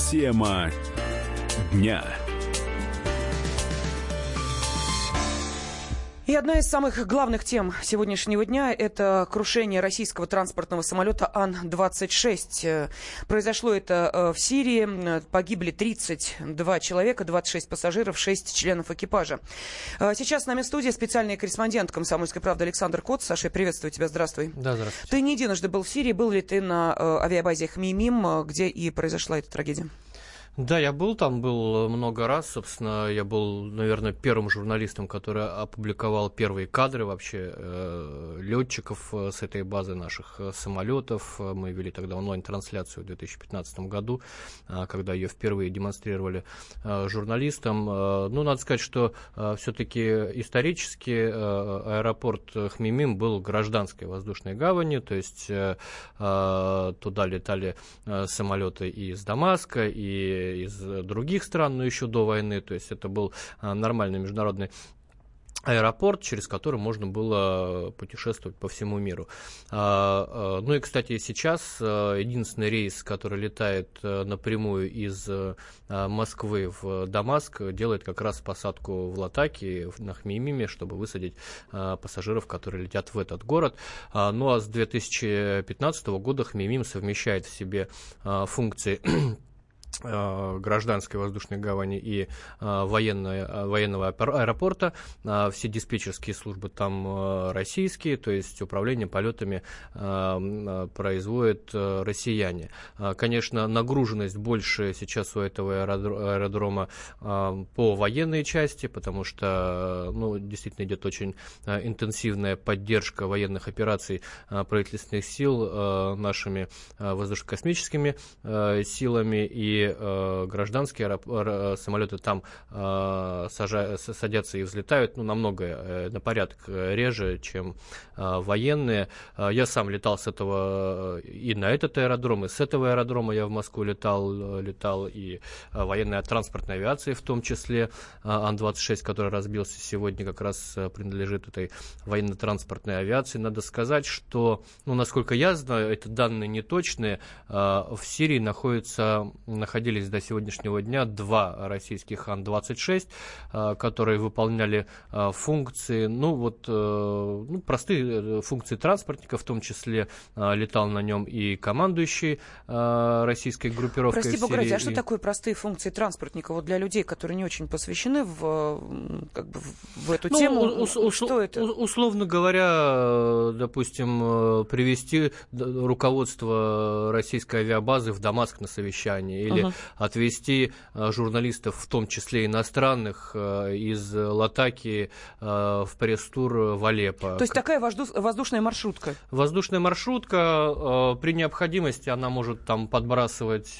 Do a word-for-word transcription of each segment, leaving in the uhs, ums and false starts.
Тема дня. И одна из самых главных тем сегодняшнего дня – это крушение российского транспортного самолета Ан двадцать шесть. Произошло это в Сирии. Погибли тридцать два человека, двадцать шесть пассажиров, шесть членов экипажа. Сейчас с нами в студии специальный корреспондент «Комсомольской правды» Александр Кот. Саша, я приветствую тебя. Здравствуй. Да, здравствуйте. Ты не единожды был в Сирии. Был ли ты на авиабазе Хмеймим, где и произошла эта трагедия? Да, я был там, был много раз, собственно, я был, наверное, первым журналистом, который опубликовал первые кадры вообще э, летчиков с этой базы наших самолетов. Мы вели тогда онлайн-трансляцию в две тысячи пятнадцатом году, э, когда ее впервые демонстрировали э, журналистам. Э, ну, надо сказать, что э, все-таки исторически э, аэропорт Хмеймим был гражданской воздушной гаванью, то есть э, э, туда летали э, самолеты и из Дамаска, и из других стран, но еще до войны, то есть это был нормальный международный аэропорт, через который можно было путешествовать по всему миру. Ну и, кстати, сейчас единственный рейс, который летает напрямую из Москвы в Дамаск, делает как раз посадку в Латакии, на Хмеймиме, чтобы высадить пассажиров, которые летят в этот город. Ну а с две тысячи пятнадцатого года Хмеймим совмещает в себе функции гражданской воздушной гавани и а, военной, военного аэропорта. А, все диспетчерские службы там а, российские, то есть управление полетами а, производят а, россияне. А, конечно, нагруженность больше сейчас у этого аэродрома а, по военной части, потому что ну, действительно идет очень а, интенсивная поддержка военных операций а, правительственных сил а, нашими а, воздушно-космическими а, силами, и гражданские аэроп... самолеты там э, сажа... садятся и взлетают, ну, намного, э, на порядок реже, чем э, военные. Э, я сам летал с этого и на этот аэродром, и с этого аэродрома я в Москву летал, летал и э, военная транспортная авиация, в том числе э, Ан двадцать шесть, который разбился сегодня, как раз э, принадлежит этой военно-транспортной авиации. Надо сказать, что, ну, насколько я знаю, это данные неточные, э, в Сирии находится, находились до сегодняшнего дня два российских Ан двадцать шесть, которые выполняли функции, ну вот, ну, простые функции транспортника, в том числе летал на нем и командующий российской группировкой. Прости, в бога ради, Сирии. А что такое простые функции транспортника? Вот для людей, которые не очень посвящены в, как бы, в эту ну, тему, ус- ус- что это? Условно говоря, допустим, привести руководство российской авиабазы в Дамаск на совещание, или uh-huh. отвезти журналистов, в том числе иностранных, из Латакии в пресс-тур в Алеппо. То есть такая воздушная маршрутка? Воздушная маршрутка. При необходимости она может там подбрасывать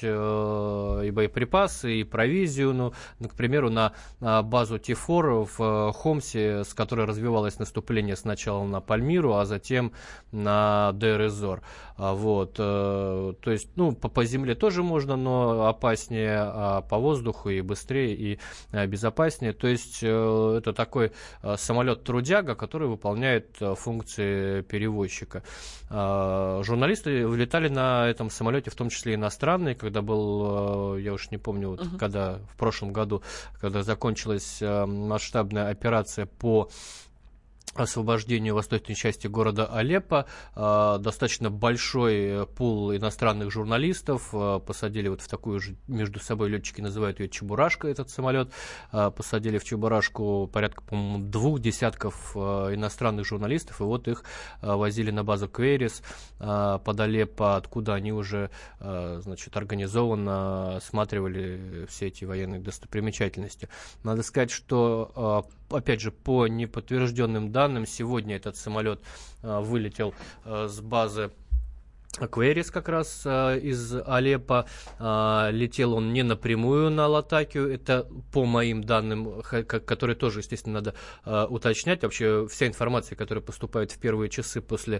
и боеприпасы, и провизию. Ну, к примеру, на базу Ти-фор в Хомсе, с которой развивалось наступление сначала на Пальмиру, а затем на Дейр-эз-Зор. Вот. То есть, ну, по, по земле тоже можно, но опаснее, а по воздуху и быстрее, и безопаснее. То есть это такой самолет-трудяга, который выполняет функции перевозчика. Журналисты летали на этом самолете, в том числе иностранные, когда был, я уж не помню, вот, uh-huh. когда в прошлом году, когда закончилась масштабная операция по освобождению восточной части города Алеппо, э, достаточно большой пул иностранных журналистов э, посадили вот в такую же, между собой летчики называют ее Чебурашка, этот самолет, э, посадили в Чебурашку порядка, по-моему, двух десятков э, иностранных журналистов, и вот их э, возили на базу Квейрис э, под Алеппо, откуда они уже э, значит, организованно осматривали все эти военные достопримечательности. Надо сказать, что э, опять же, по неподтвержденным данным, сегодня этот самолет э, вылетел э, с базы Квейрис как раз э, из Алеппо. Э, летел он не напрямую на Латакию, это по моим данным, х- которые тоже, естественно, надо э, уточнять. Вообще вся информация, которая поступает в первые часы после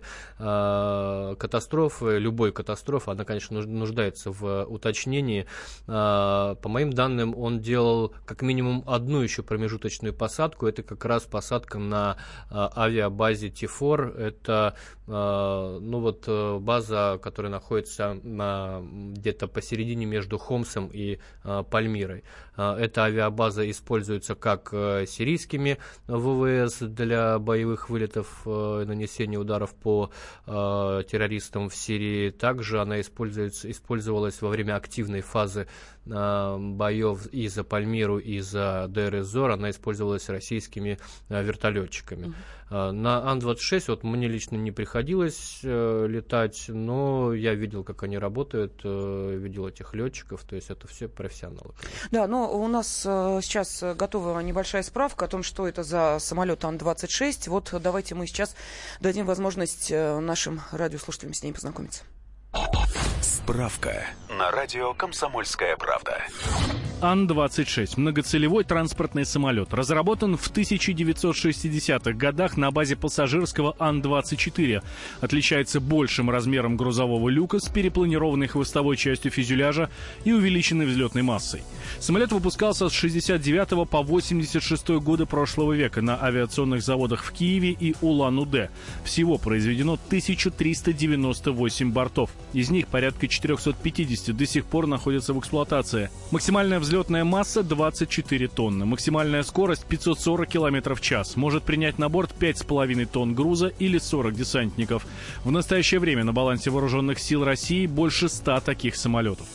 э, катастрофы, любой катастрофы, она, конечно, нуждается в уточнении. Э, по моим данным, он делал как минимум одну еще промежуточную посадку. Это как раз посадка на э, авиабазе Ти-фор. Это э, ну вот, база который находится где-то посередине между Хомсом и Пальмирой. Эта авиабаза используется как сирийскими ВВС для боевых вылетов, нанесения ударов по террористам в Сирии. Также она используется, использовалась во время активной фазы боев и за Пальмиру, и за Дейр-эз-Зор. Она использовалась российскими вертолетчиками. Mm-hmm. На Ан двадцать шесть вот мне лично не приходилось э, летать, но я видел, как они работают, э, видел этих летчиков, то есть это все профессионалы. Да, но у нас э, сейчас готова небольшая справка о том, что это за самолет Ан двадцать шесть. Вот давайте мы сейчас дадим возможность э, нашим радиослушателям с ней познакомиться. Справка на радио «Комсомольская правда». Ан двадцать шесть – многоцелевой транспортный самолет. Разработан в тысяча девятьсот шестидесятых годах на базе пассажирского Ан двадцать четыре. Отличается большим размером грузового люка с перепланированной хвостовой частью фюзеляжа и увеличенной взлетной массой. Самолет выпускался с шестьдесят девятого по восемьдесят шестой годы прошлого века на авиационных заводах в Киеве и Улан-Удэ. Всего произведено тысяча триста девяносто восемь бортов. Из них порядка четыреста пятьдесят до сих пор находятся в эксплуатации. Максимальная взлетная масса двадцать четыре тонны. Максимальная скорость пятьсот сорок километров в час. Может принять на борт пять с половиной тонн груза или сорок десантников. В настоящее время на балансе вооруженных сил России больше ста таких самолетов.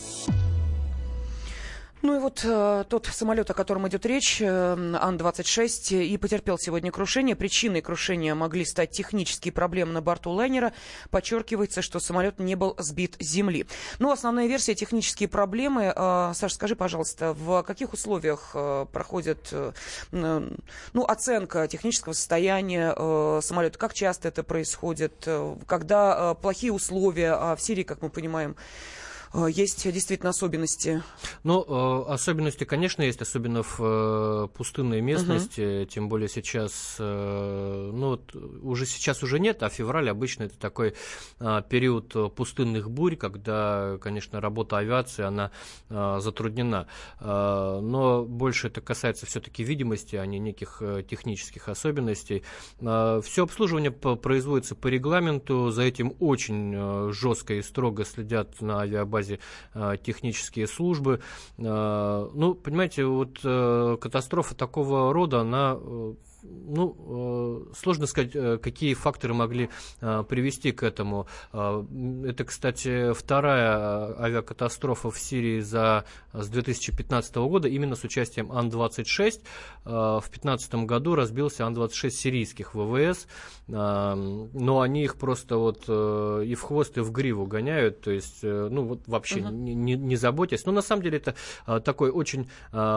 Ну и вот э, тот самолет, о котором идет речь, э, Ан двадцать шесть, и потерпел сегодня крушение. Причиной крушения могли стать технические проблемы на борту лайнера. Подчеркивается, что самолет не был сбит с земли. Ну, основная версия — технические проблемы. Э, Саша, скажи, пожалуйста, в каких условиях э, проходит э, э, ну, оценка технического состояния э, самолета? Как часто это происходит? Э, когда э, плохие условия, а в Сирии, как мы понимаем, есть действительно особенности? Ну, особенности, конечно, есть, особенно в пустынной местности, uh-huh. тем более сейчас, ну, вот уже сейчас уже нет, а февраль обычно это такой период пустынных бурь, когда, конечно, работа авиации, она затруднена. Но больше это касается все-таки видимости, а не неких технических особенностей. Все обслуживание производится по регламенту, за этим очень жестко и строго следят на авиабазе базе технические службы. Ну, понимаете, вот катастрофа такого рода, она... Ну, сложно сказать, какие факторы могли привести к этому. Это, кстати, вторая авиакатастрофа в Сирии за, с две тысячи пятнадцатого года, именно с участием Ан двадцать шесть. В две тысячи пятнадцатом году разбился Ан двадцать шесть сирийских ВВС, но они их просто вот и в хвост, и в гриву гоняют, то есть, ну, вот вообще uh-huh. не, не, не заботясь. Но на самом деле это такой очень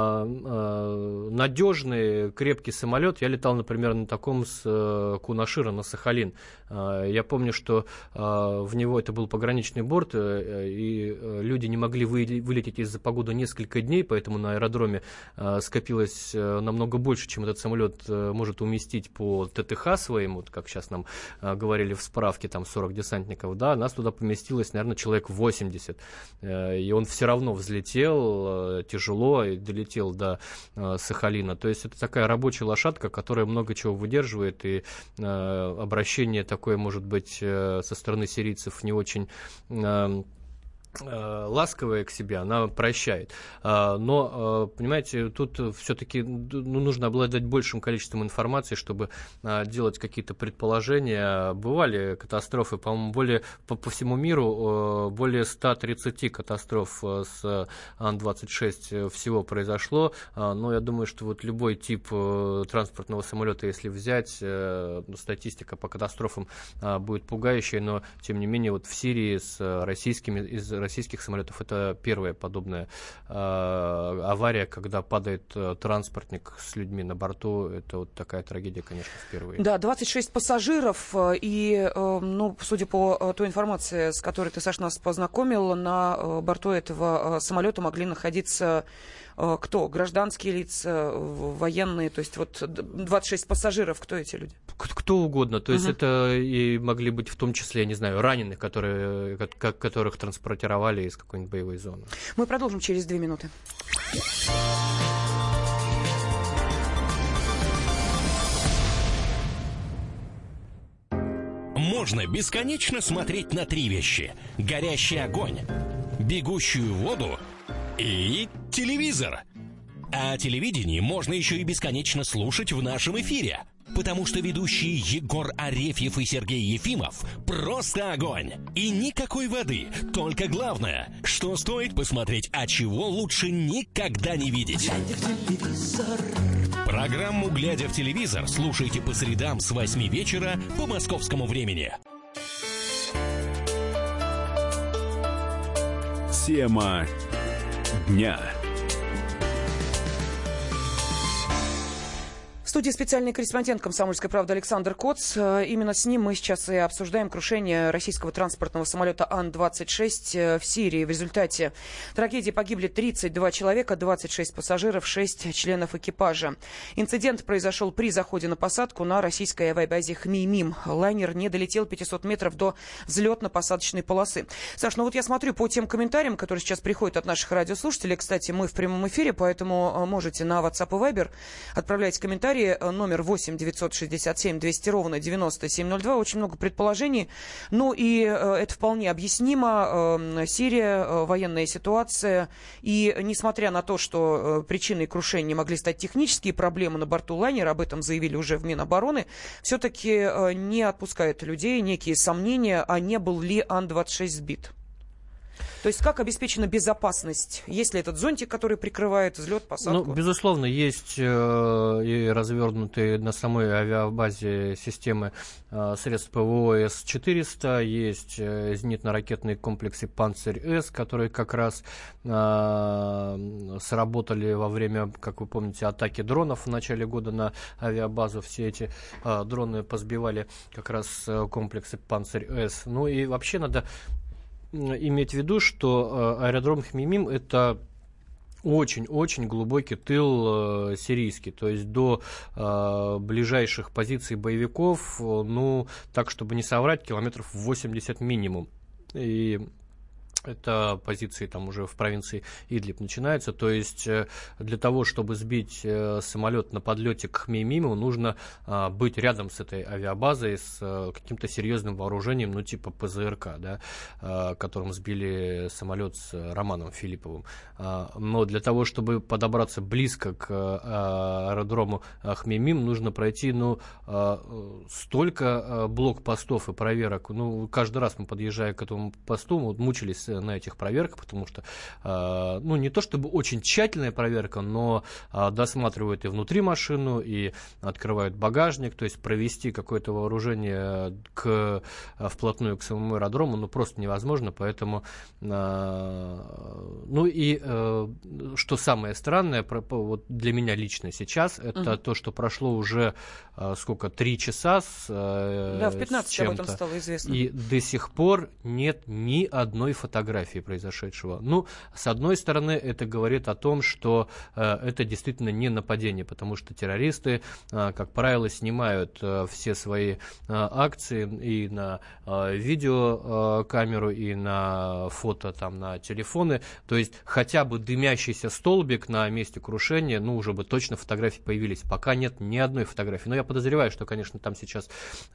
надежный, крепкий самолет. Я летал, например, на таком с Кунашира на Сахалин. Я помню, что в него это был пограничный борт, и люди не могли вылететь из-за погоды несколько дней, поэтому на аэродроме скопилось намного больше, чем этот самолет может уместить по ТТХ своим, вот как сейчас нам говорили в справке, там сорок десантников, да, нас туда поместилось, наверное, человек восемьдесят, и он все равно взлетел тяжело и долетел до Сахалина. То есть это такая рабочая лошадка, которая много чего выдерживает, и обращение такое, может быть, со стороны сирийцев не очень ласковая к себе, она прощает. Но, понимаете, тут все-таки ну, нужно обладать большим количеством информации, чтобы делать какие-то предположения. Бывали катастрофы, по-моему, более, по, по всему миру более ста тридцати катастроф с Ан двадцать шесть всего произошло. Но я думаю, что вот любой тип транспортного самолета, если взять, статистика по катастрофам будет пугающая, но, тем не менее, вот в Сирии с российскими, из российских самолетов это первая подобная э, авария, когда падает э, транспортник с людьми на борту. Это вот такая трагедия, конечно, впервые. Да, двадцать шесть пассажиров. И, э, ну, судя по той информации, с которой ты, Саш, нас познакомил, на э, борту этого э, самолета могли находиться э, кто? Гражданские лица, военные? То есть вот двадцать шесть пассажиров. Кто эти люди? Кто угодно. То есть uh-huh. это и могли быть в том числе, я не знаю, раненых, которые, которых транспортировали из какой-нибудь боевой зоны. Мы продолжим через две минуты. можно бесконечно смотреть на три вещи: горящий огонь, бегущую воду и телевизор. А телевидение можно еще и бесконечно слушать в нашем эфире, потому что ведущие Егор Арефьев и Сергей Ефимов просто огонь. И никакой воды, только главное, что стоит посмотреть, а чего лучше никогда не видеть. Глядя в телевизор. Программу «Глядя в телевизор» слушайте по средам с восьми вечера по московскому времени. Тема дня. В студии специальный корреспондент «Комсомольской правды» Александр Коц. Именно с ним мы сейчас и обсуждаем крушение российского транспортного самолета Ан двадцать шесть в Сирии. В результате трагедии погибли тридцать два человека, двадцать шесть пассажиров, шесть членов экипажа. Инцидент произошел при заходе на посадку на российской авиабазе Хмеймим. Лайнер не долетел пятьсот метров до взлетно-посадочной полосы. Саш, ну вот я смотрю по тем комментариям, которые сейчас приходят от наших радиослушателей. Кстати, мы в прямом эфире, поэтому можете на WhatsApp и Viber отправлять комментарии. Номер восемь девятьсот шестьдесят семь двести ровно девяносто семь ноль два. Очень много предположений. Ну и э, это вполне объяснимо. Э, Сирия, э, военная ситуация. И несмотря на то, что э, причиной крушения могли стать технические проблемы на борту лайнера, об этом заявили уже в Минобороны, все-таки э, не отпускают людей некие сомнения, а не был ли Ан двадцать шесть сбит. То есть как обеспечена безопасность? Есть ли этот зонтик, который прикрывает взлет, посадку? Ну, безусловно, есть э, и развернутые на самой авиабазе системы э, средств ПВО С четыреста, есть э, зенитно-ракетные комплексы «Панцирь-С», которые как раз э, сработали во время, как вы помните, атаки дронов в начале года на авиабазу. Все эти э, дроны позбивали как раз э, комплексы «Панцирь-С». Ну и вообще надо иметь в виду, что аэродром Хмеймим — это очень-очень глубокий тыл э, сирийский, то есть до э, ближайших позиций боевиков, э, ну, так, чтобы не соврать, километров восемьдесят минимум. И это позиции там уже в провинции Идлиб начинаются. То есть э, для того, чтобы сбить э, самолет на подлете к Хмеймиму, нужно э, быть рядом с этой авиабазой с э, каким-то серьезным вооружением, ну типа ПЗРК, да, э, которым сбили самолет с Романом Филипповым. Э, но для того, чтобы подобраться близко к э, аэродрому Хмеймим, нужно пройти, ну, э, столько э, блокпостов и проверок. Ну, каждый раз мы, подъезжая к этому посту, мы вот мучились на этих проверках, потому что, э, ну, не то чтобы очень тщательная проверка, но э, досматривают и внутри машину, и открывают багажник, то есть провести какое-то вооружение к, вплотную к самому аэродрому, ну, просто невозможно, поэтому, э, ну, и э, что самое странное, про, вот для меня лично сейчас, это uh-huh. то, что прошло уже, э, сколько, три часа с, э, да, в пятнадцать об этом стало известно. И до сих пор нет ни одной фотографии произошедшего. Ну, с одной стороны, это говорит о том, что э, это действительно не нападение, потому что террористы, э, как правило, снимают э, все свои э, акции и на э, видеокамеру, и на фото, там, на телефоны. То есть хотя бы дымящийся столбик на месте крушения, ну, уже бы точно фотографии появились. Пока нет ни одной фотографии. Но я подозреваю, что, конечно, там сейчас э,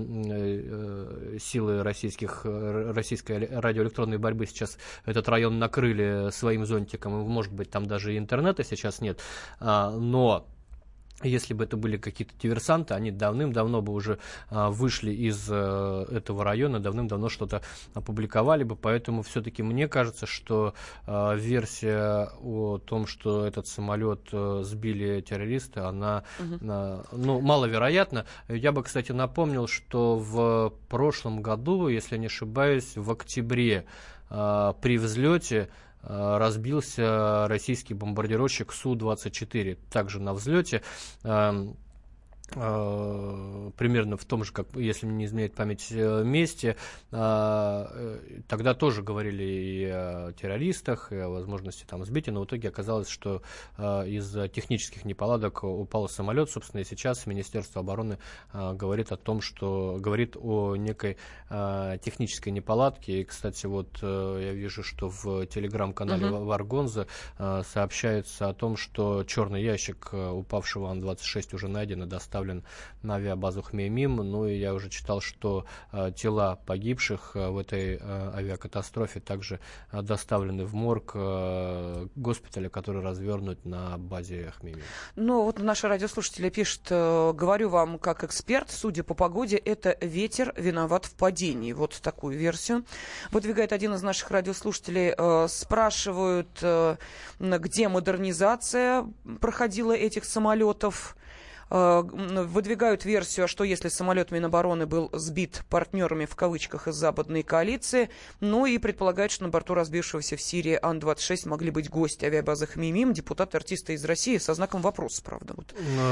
э, силы российских, российской радиоэлектронной борьбы сейчас этот район накрыли своим зонтиком, может быть, там даже и интернета сейчас нет, но если бы это были какие-то диверсанты, они давным-давно бы уже а, вышли из а, этого района, давным-давно что-то опубликовали бы, поэтому все-таки мне кажется, что а, версия о том, что этот самолет а, сбили террористы, она угу. а, ну, маловероятна. Я бы, кстати, напомнил, что в прошлом году, если не ошибаюсь, в октябре а, при взлете разбился российский бомбардировщик Су двадцать четыре, также на взлете, э, э, примерно в том же, как, если мне не изменяет память, месте. Э, тогда тоже говорили и о террористах, и о возможности там сбития, но в итоге оказалось, что из-за технических неполадок упал самолет, собственно, и сейчас Министерство обороны говорит о том, что говорит о некой технической неполадке. И, кстати, вот я вижу, что в телеграм-канале uh-huh. Варгонза сообщается о том, что черный ящик упавшего Ан двадцать шесть уже найден и доставлен на авиабазу Хмеймим. Ну и я уже читал, что тела погибших в этой авиакатастрофе также доставлены в морг госпиталя, который развернут на базе Хмеймим. Ну вот наши радиослушатели пишут: говорю вам как эксперт, судя по погоде, это ветер виноват в падении. Вот такую версию выдвигает один из наших радиослушателей. Спрашивают, где модернизация проходила этих самолетов. Выдвигают версию, что если самолет Минобороны был сбит партнерами в кавычках из западной коалиции, ну и предполагают, что на борту разбившегося в Сирии Ан двадцать шесть могли быть гости авиабазы Хмеймим, депутаты-артисты из России, со знаком вопроса, правда. Вот.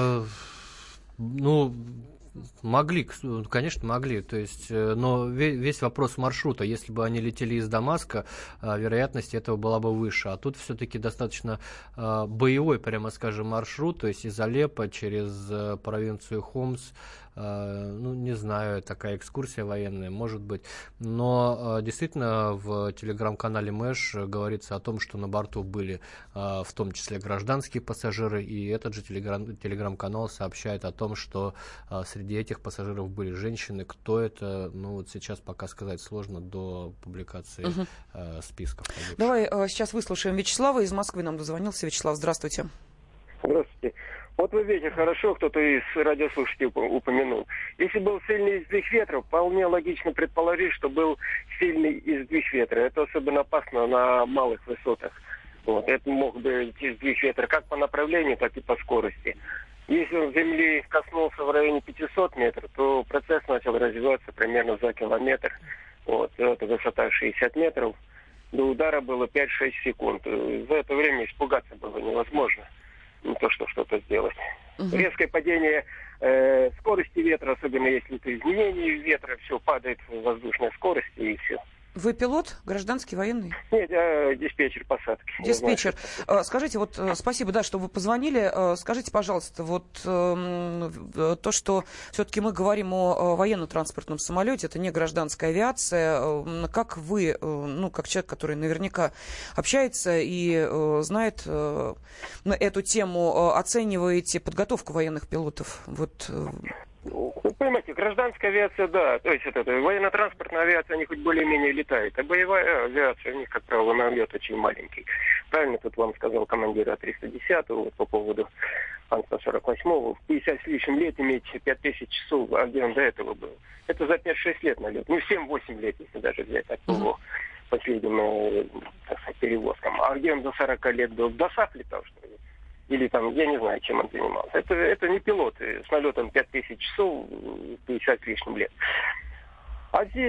Ну... Могли, конечно, могли. То есть, но весь вопрос маршрута. Если бы они летели из Дамаска, вероятность этого была бы выше. А тут все-таки достаточно боевой, прямо скажем, маршрут. То есть из Алеппо через провинцию Хомс. Ну, не знаю, такая экскурсия военная, может быть. Но действительно в телеграм-канале Мэш говорится о том, что на борту были в том числе гражданские пассажиры. И этот же телеграм- телеграм-канал сообщает о том, что среди этих пассажиров были женщины. Кто это, ну вот сейчас пока сказать сложно до публикации угу. э, списков. Погибших. Давай э, сейчас выслушаем Вячеслава. Из Москвы нам дозвонился. Вячеслав, здравствуйте. Здравствуйте. Вот вы видите, хорошо, кто-то из радиослушателей упомянул. Если был сильный сдвиг ветра, вполне логично предположить, что был сильный сдвиг ветра. Это особенно опасно на малых высотах. Вот. Это мог быть сдвиг ветра как по направлению, так и по скорости. Если он земли коснулся в районе пятьсот метров, то процесс начал развиваться примерно за километр. Вот. Это высота шестьдесят метров. До удара было пять-шесть секунд. За это время испугаться было невозможно. Не то, что что-то сделать. Uh-huh. Резкое падение э, скорости ветра, особенно если это изменение ветра, все падает в воздушной скорости и все. Вы пилот, гражданский, военный? Нет, я диспетчер посадки. Диспетчер. Знаю, скажите, вот спасибо, да, что вы позвонили. Скажите, пожалуйста, вот э, то, что все-таки мы говорим о военно-транспортном самолете, это не гражданская авиация. Как вы, ну, как человек, который наверняка общается и э, знает э, эту тему, оцениваете подготовку военных пилотов? Вот. Э, Вы понимаете, гражданская авиация, да, то есть это, это военно-транспортная авиация, они хоть более-менее летают, а боевая авиация, у них, как правило, налет очень маленький. Правильно тут вам сказал командир А триста десятого вот, по поводу Ан сто сорок восьмого. В пятьдесят с лишним лет иметь пять тысяч часов, а где он до этого был? Это за пять-шесть лет налет, ну семь-восемь лет, если даже взять так по последним, так сказать, перевозкам. А где он до сорока лет был? До САФ летал, что ли? Или там, я не знаю, чем он занимался. Это, это не пилот. С налетом пять тысяч часов, пятьдесят с лишним лет. А здесь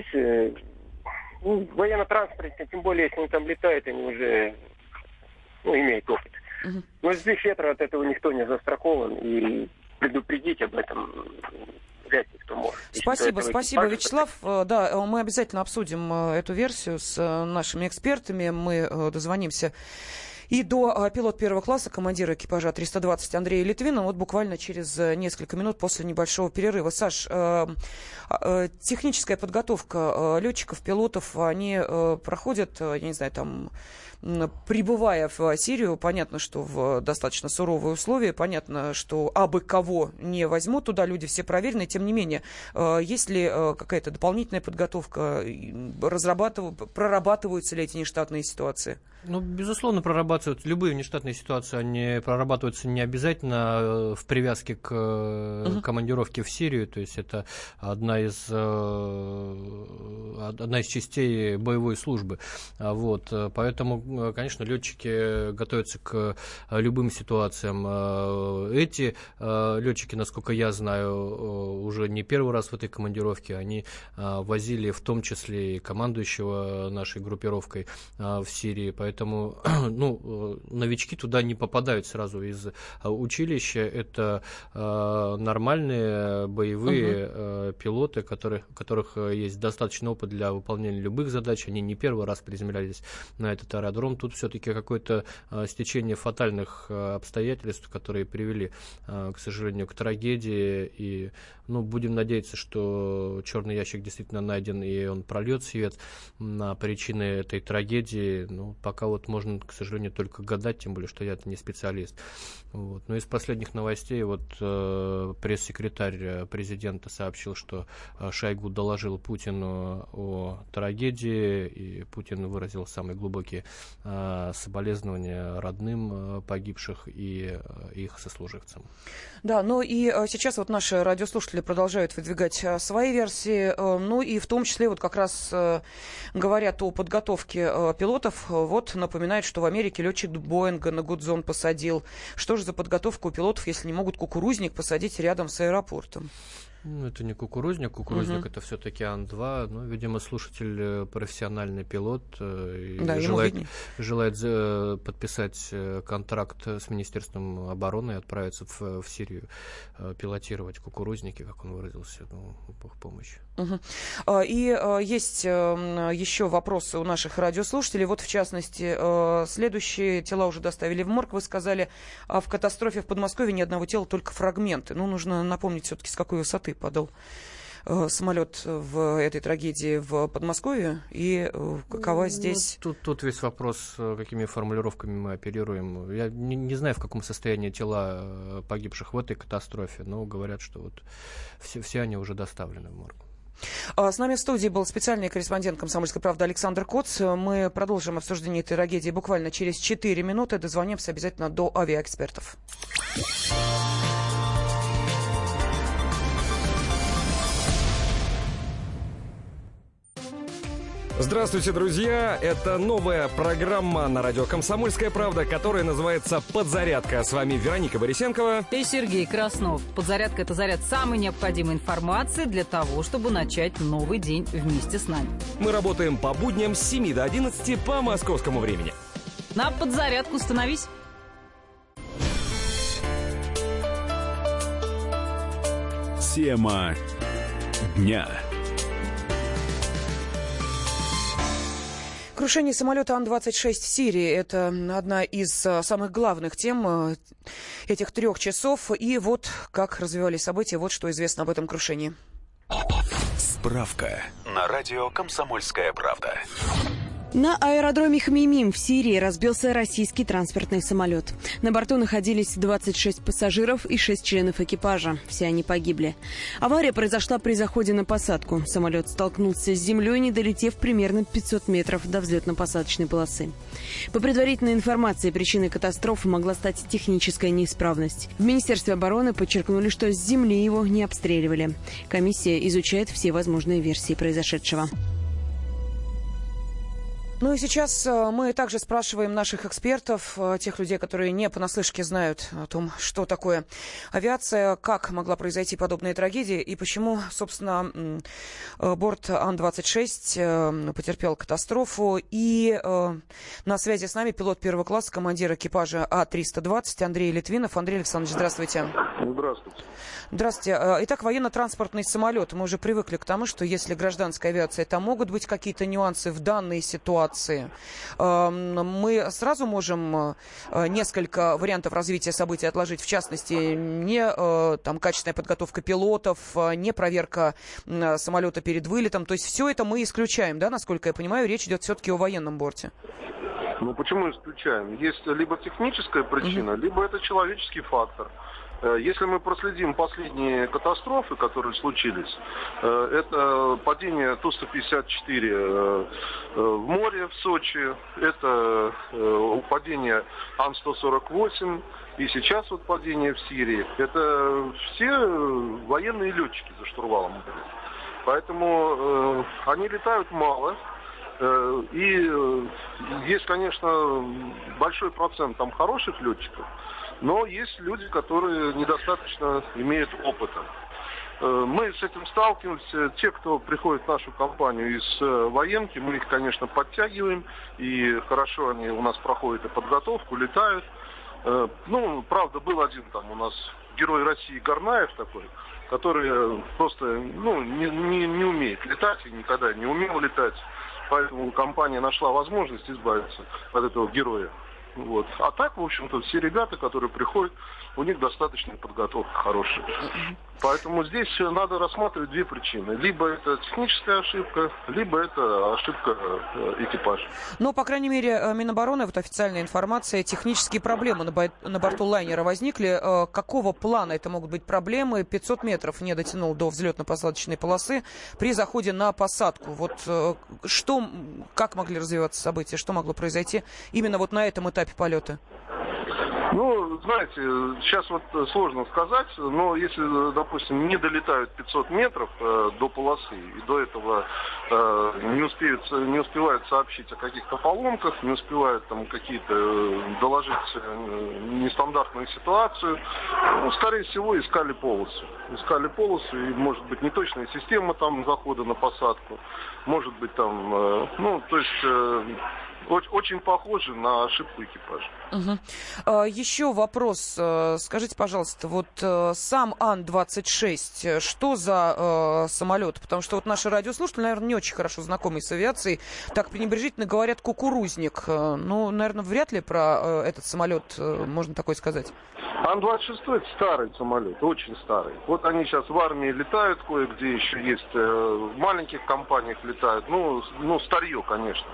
ну, военно-транспортники, тем более, если они там летают, они уже ну, имеют опыт. Uh-huh. Но здесь ветра от этого никто не застрахован. И предупредить об этом вряд ли кто может. Спасибо, спасибо, экипажа, Вячеслав. Так... Да, мы обязательно обсудим эту версию с нашими экспертами. Мы дозвонимся и до а, пилот первого класса, командира экипажа триста двадцать Андрея Литвина, вот буквально через несколько минут после небольшого перерыва. Саш, э, э, техническая подготовка э, летчиков, пилотов, они э, проходят, э, я не знаю, там, прибывая в Сирию, понятно, что в достаточно суровые условия, понятно, что абы кого не возьмут туда, люди все проверены, тем не менее, э, есть ли э, какая-то дополнительная подготовка, разрабатывают, прорабатываются ли эти нештатные ситуации? Ну, безусловно, прорабатывают. Любые внештатные ситуации, они прорабатываются не обязательно в привязке к uh-huh. командировке в Сирию. То есть это одна из, одна из частей боевой службы. Вот. Поэтому, конечно, летчики готовятся к любым ситуациям. Эти летчики, насколько я знаю, уже не первый раз в этой командировке. Они возили в том числе и командующего нашей группировкой в Сирии. Поэтому Поэтому, ну, ну, новички туда не попадают сразу из училища. Это нормальные боевые uh-huh. пилоты, которые, у которых есть достаточно опыт для выполнения любых задач. Они не первый раз приземлялись на этот аэродром. Тут все-таки какое-то стечение фатальных обстоятельств, которые привели, к сожалению, к трагедии. И ну, будем надеяться, что черный ящик действительно найден, и он прольет свет на причины этой трагедии. Ну, пока вот можно, к сожалению, только гадать, тем более, что я не специалист. Вот. Но из последних новостей вот э, пресс-секретарь президента сообщил, что э, Шойгу доложил Путину о трагедии, и Путин выразил самые глубокие э, соболезнования родным э, погибших и э, их сослуживцам. Да, ну и э, сейчас вот наши радиослушатели продолжают выдвигать э, свои версии, э, ну и в том числе вот как раз э, говорят о подготовке э, пилотов. Вот напоминают, что в Америке летчик Боинга на Гудзон посадил. Что же за подготовка у пилотов, если не могут кукурузник посадить рядом с аэропортом? Ну, это не кукурузник. Кукурузник угу. это все-таки Ан два. Ну, видимо, слушатель профессиональный пилот. И да, желает, желает э, подписать контракт с Министерством обороны и отправиться в, в Сирию э, пилотировать кукурузники, как он выразился. Ну, Бог помощи. Угу. И э, есть э, еще вопросы у наших радиослушателей. Вот, в частности, э, следующие тела уже доставили в морг. Вы сказали, а в катастрофе в Подмосковье ни одного тела, только фрагменты. Ну, нужно напомнить все-таки, с какой высоты падал э, самолет в этой трагедии в Подмосковье и э, какова ну, здесь... Тут, тут весь вопрос, какими формулировками мы оперируем. Я не, не знаю, в каком состоянии тела погибших в этой катастрофе, но говорят, что вот все, все они уже доставлены в морг. С нами в студии был специальный корреспондент «Комсомольской правды» Александр Коц. Мы продолжим обсуждение этой трагедии буквально через четыре минуты. Дозвонимся обязательно до авиаэкспертов. Здравствуйте, друзья! Это новая программа на радио «Комсомольская правда», которая называется «Подзарядка». С вами Вероника Борисенкова и Сергей Краснов. Подзарядка – это заряд самой необходимой информации для того, чтобы начать новый день вместе с нами. Мы работаем по будням с семи до одиннадцати по московскому времени. На подзарядку становись. Тема дня. Крушение самолета Ан двадцать шесть в Сирии – это одна из самых главных тем этих трех часов. И вот как развивались события, вот что известно об этом крушении. Справка на радио «Комсомольская правда». На аэродроме Хмеймим в Сирии разбился российский транспортный самолет. На борту находились двадцать шесть пассажиров и шесть членов экипажа. Все они погибли. Авария произошла при заходе на посадку. Самолет столкнулся с землей, не долетев примерно пятьсот метров до взлетно-посадочной полосы. По предварительной информации, причиной катастрофы могла стать техническая неисправность. В Министерстве обороны подчеркнули, что с земли его не обстреливали. Комиссия изучает все возможные версии произошедшего. Ну и сейчас мы также спрашиваем наших экспертов, тех людей, которые не понаслышке знают о том, что такое авиация, как могла произойти подобная трагедия и почему, собственно, борт Ан двадцать шесть потерпел катастрофу. И на связи с нами пилот первого класса, командир экипажа А триста двадцать Андрей Литвинов. Андрей Александрович, здравствуйте. Здравствуйте. Здравствуйте. Итак, военно-транспортный самолет. Мы уже привыкли к тому, что если гражданская авиация, там могут быть какие-то нюансы в данной ситуации. Мы сразу можем несколько вариантов развития событий отложить. В частности, не там, качественная подготовка пилотов, не проверка самолета перед вылетом. То есть все это мы исключаем, да, насколько я понимаю, речь идет все-таки о военном борте. Ну почему исключаем? Есть либо техническая причина, угу. либо это человеческий фактор. Если мы проследим последние катастрофы, которые случились, это падение Ту сто пятьдесят четыре в море в Сочи, это падение Ан сто сорок восемь и сейчас вот падение в Сирии. Это все военные летчики за штурвалом. Поэтому они летают мало. И есть, конечно, большой процент там хороших летчиков, но есть люди, которые недостаточно имеют опыта. Мы с этим сталкиваемся. Те, кто приходит в нашу компанию из военки, мы их, конечно, подтягиваем. И хорошо они у нас проходят и подготовку, летают. Ну, правда, был один там у нас герой России Горнаев такой, который просто ну, не, не, не умеет летать и никогда не умел летать. Поэтому компания нашла возможность избавиться от этого героя. Вот. А так, в общем-то, все ребята, которые приходят, у них достаточная подготовка хорошая. Поэтому здесь надо рассматривать две причины. Либо это техническая ошибка, либо это ошибка экипажа. Но, по крайней мере, Минобороны, вот официальная информация, технические проблемы на, бо- на борту лайнера возникли. Какого плана это могут быть проблемы? пятьсот метров не дотянул до взлетно-посадочной полосы при заходе на посадку. Вот что, как могли развиваться события, что могло произойти именно вот на этом этапе полета? Ну, знаете, сейчас вот сложно сказать, но если, допустим, не долетают пятьсот метров э, до полосы, и до этого э, не, успеют, не успевают сообщить о каких-то поломках, не успевают там какие-то э, доложить э, нестандартную ситуацию, ну, скорее всего, искали полосу. Искали полосу, и, может быть, неточная система там захода на посадку, может быть, там, э, ну, то есть... Э, Очень похоже на ошибку экипажа. Угу. Еще вопрос. Скажите, пожалуйста, вот сам Ан двадцать шесть, что за э, самолет? Потому что вот наши радиослушатели, наверное, не очень хорошо знакомы с авиацией, так пренебрежительно говорят «кукурузник». Ну, наверное, вряд ли про э, этот самолет э, можно такое сказать. Ан двадцать шесть это старый самолет, очень старый. Вот они сейчас в армии летают, кое-где еще есть, э, в маленьких компаниях летают. Ну, ну старье, конечно.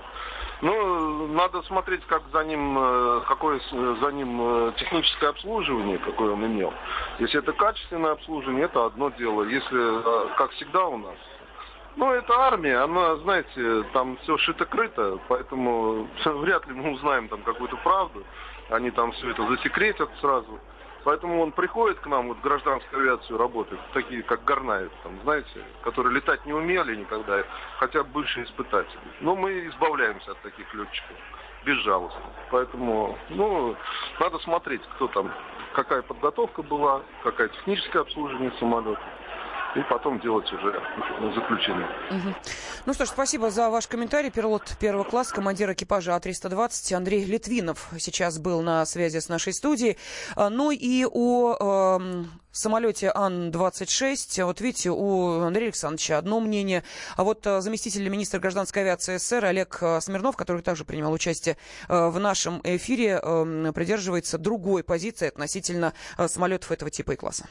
Ну, надо смотреть, как за ним, какое за ним техническое обслуживание, какое он имел. Если это качественное обслуживание, это одно дело. Если, как всегда у нас, ну, это армия, она, знаете, там все шито-крыто, поэтому вряд ли мы узнаем там какую-то правду. Они там все это засекретят сразу. Поэтому он приходит к нам, вот в гражданскую авиацию работает, такие как Горнаев, там, знаете, которые летать не умели никогда, хотя бы бывшие испытатели. Но мы избавляемся от таких летчиков безжалостно. Поэтому, ну, надо смотреть, кто там, какая подготовка была, какая техническое обслуживание самолета. И потом делать уже заключение. Угу. Ну что ж, спасибо за ваш комментарий. Пилот первого класса, командир экипажа А триста двадцать Андрей Литвинов сейчас был на связи с нашей студией. Ну и о э, самолете Ан двадцать шесть, вот видите, у Андрея Александровича одно мнение. А вот заместитель министра гражданской авиации СССР Олег Смирнов, который также принимал участие э, в нашем эфире, э, придерживается другой позиции относительно э, самолетов этого типа и класса.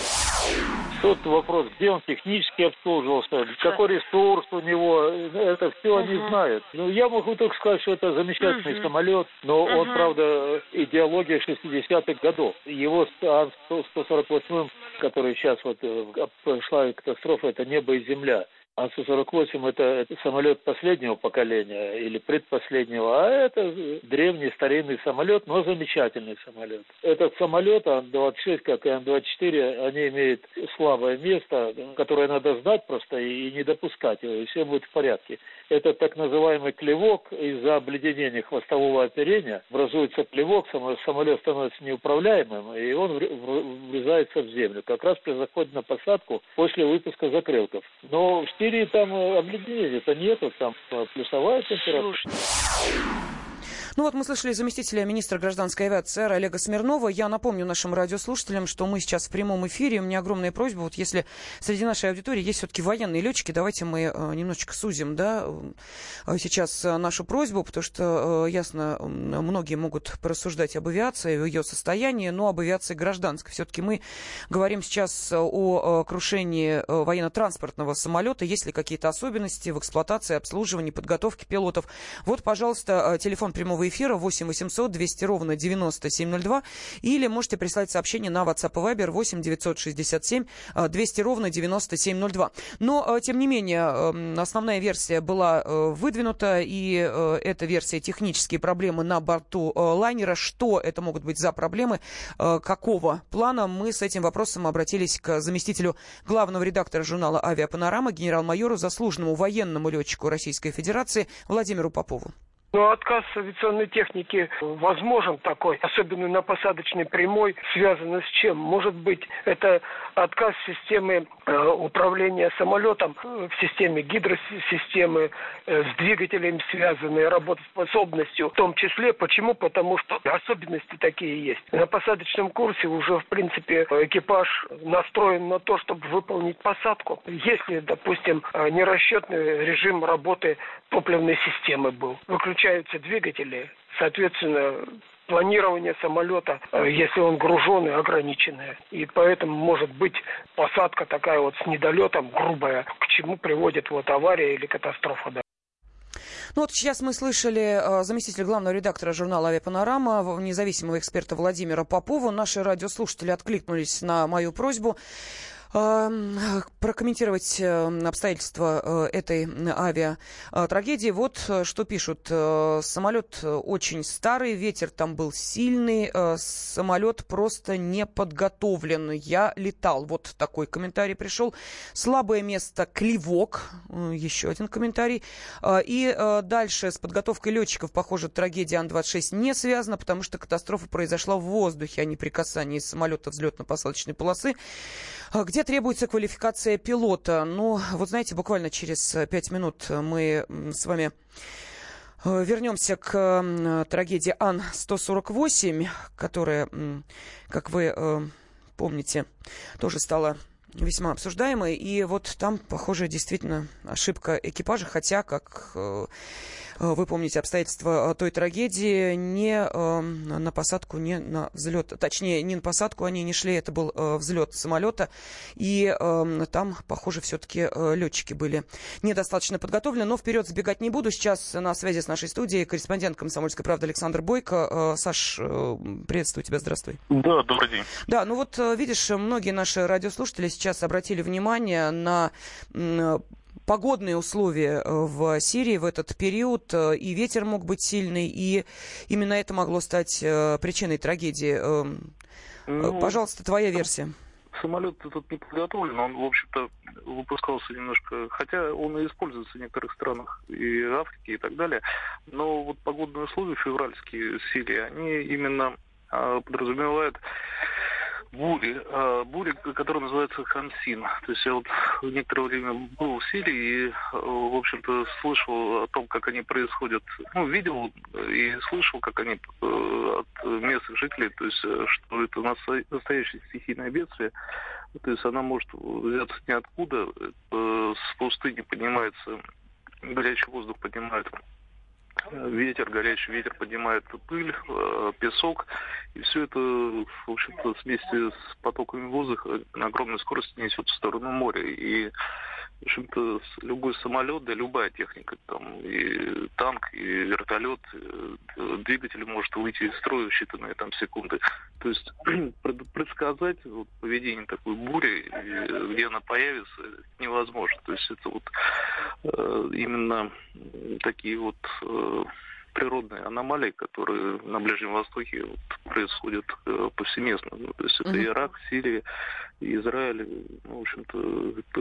Тут вопрос, где он технически обслуживался, какой ресурс у него, это все uh-huh. они знают. Ну, я могу только сказать, что это замечательный uh-huh. самолет, но uh-huh. он, правда, идеология шестидесятых годов. Его Ан сто сорок восемь, который сейчас вот прошла катастрофа, это небо и земля. Ан сто сорок восемь это, это самолет последнего поколения или предпоследнего, а это древний старинный самолет, но замечательный самолет. Этот самолет Ан двадцать шесть, как и Ан двадцать четыре, они имеют слабое место, которое надо знать просто и не допускать его, и все будет в порядке. Это так называемый клевок. Из-за обледенения хвостового оперения образуется клевок, самолет становится неуправляемым, и он врезается в землю, как раз при заходе на посадку после выпуска закрылков. Но в Сирии там обледенения-то нету, там плюсовая температура. Ну вот мы слышали заместителя министра гражданской авиации СССР Олега Смирнова. Я напомню нашим радиослушателям, что мы сейчас в прямом эфире. У меня огромная просьба, вот если среди нашей аудитории есть все-таки военные летчики, давайте мы э, немножечко сузим, да, э, сейчас э, нашу просьбу, потому что, э, ясно, многие могут порассуждать об авиации, о ее состоянии, но об авиации гражданской. Все-таки мы говорим сейчас о, о крушении военно-транспортного самолета. Есть ли какие-то особенности в эксплуатации, обслуживании, подготовке пилотов? Вот, пожалуйста, телефон прямого эфира восемь восемьсот двести ровно девяносто семь ноль два, или можете прислать сообщение на WhatsApp и Viber восемь девятьсот шестьдесят семь двести ровно девяносто семь ноль два. Но, тем не менее, основная версия была выдвинута, и эта версия — технические проблемы на борту лайнера. Что это могут быть за проблемы, какого плана? Мы с этим вопросом обратились к заместителю главного редактора журнала «Авиапанорама», генерал-майору, заслуженному военному летчику Российской Федерации Владимиру Попову. Но отказ авиационной техники возможен такой, особенно на посадочной прямой, связано с чем? Может быть, это отказ системы э, управления самолетом, в системе гидросистемы, э, с двигателем связанной работоспособностью в том числе. Почему? Потому что особенности такие есть. На посадочном курсе уже, в принципе, экипаж настроен на то, чтобы выполнить посадку. Если, допустим, нерасчетный режим работы топливной системы был, выключаются двигатели, соответственно, планирование самолета, если он груженный, ограниченное. И поэтому может быть посадка такая вот с недолетом, грубая, к чему приводит вот авария или катастрофа. Да. Ну вот сейчас мы слышали э, заместителя главного редактора журнала «Авиапанорама», независимого эксперта Владимира Попова. Наши радиослушатели откликнулись на мою просьбу прокомментировать обстоятельства этой авиатрагедии. Вот что пишут. Самолет очень старый, ветер там был сильный, самолет просто не подготовлен. Я летал. Вот такой комментарий пришел. Слабое место — клевок. Еще один комментарий. И дальше: с подготовкой летчиков, похоже, трагедия Ан двадцать шесть не связана, потому что катастрофа произошла в воздухе, а не при касании самолета взлетно-посадочной полосы, где требуется квалификация пилота. Ну, вот знаете, буквально через пять минут мы с вами вернемся к трагедии Ан сто сорок восемь, которая, как вы помните, тоже стала весьма обсуждаемой. И вот там, похоже, действительно ошибка экипажа, хотя, как вы помните обстоятельства той трагедии, не э, на посадку, не на взлет, точнее, не на посадку они не шли, это был э, взлет самолета, и э, там, похоже, все-таки э, летчики были недостаточно подготовлены. Но вперед сбегать не буду. Сейчас на связи с нашей студией корреспондент «Комсомольской правды» Александр Бойко. Э, Саш, э, приветствую тебя, здравствуй. Да, добрый день. Да, ну вот, видишь, многие наши радиослушатели сейчас обратили внимание на э, погодные условия в Сирии в этот период, и ветер мог быть сильный, и именно это могло стать причиной трагедии. Ну, пожалуйста, твоя версия. Самолет тут не подготовлен, он, в общем-то, выпускался немножко, хотя он и используется в некоторых странах и Африке и так далее, но вот погодные условия февральские в Сирии, они именно подразумевают бури, э, бури, которая называется Хамсин. То есть я вот некоторое время был в Сирии и, в общем-то, слышал о том, как они происходят, ну, видел и слышал, как они э, от местных жителей, то есть, что это настоящее стихийное бедствие. То есть она может взяться ниоткуда, э, с пустыни поднимается, горячий воздух поднимает ветер, горячий ветер поднимает пыль, э, песок, и все это, в общем-то, вместе с потоками воздуха на огромной скорости несет в сторону моря. И, в общем-то, любой самолет, да любая техника, там, и танк, и вертолет, и двигатель может выйти из строя в считанные там секунды. То есть предсказать вот, поведение такой бури, где она появится, невозможно. То есть это вот э, именно такие вот э, природные аномалии, которые на Ближнем Востоке вот, происходят э, повсеместно. Ну, то есть это mm-hmm. Ирак, Сирия, Израиль. Ну, в общем-то, это...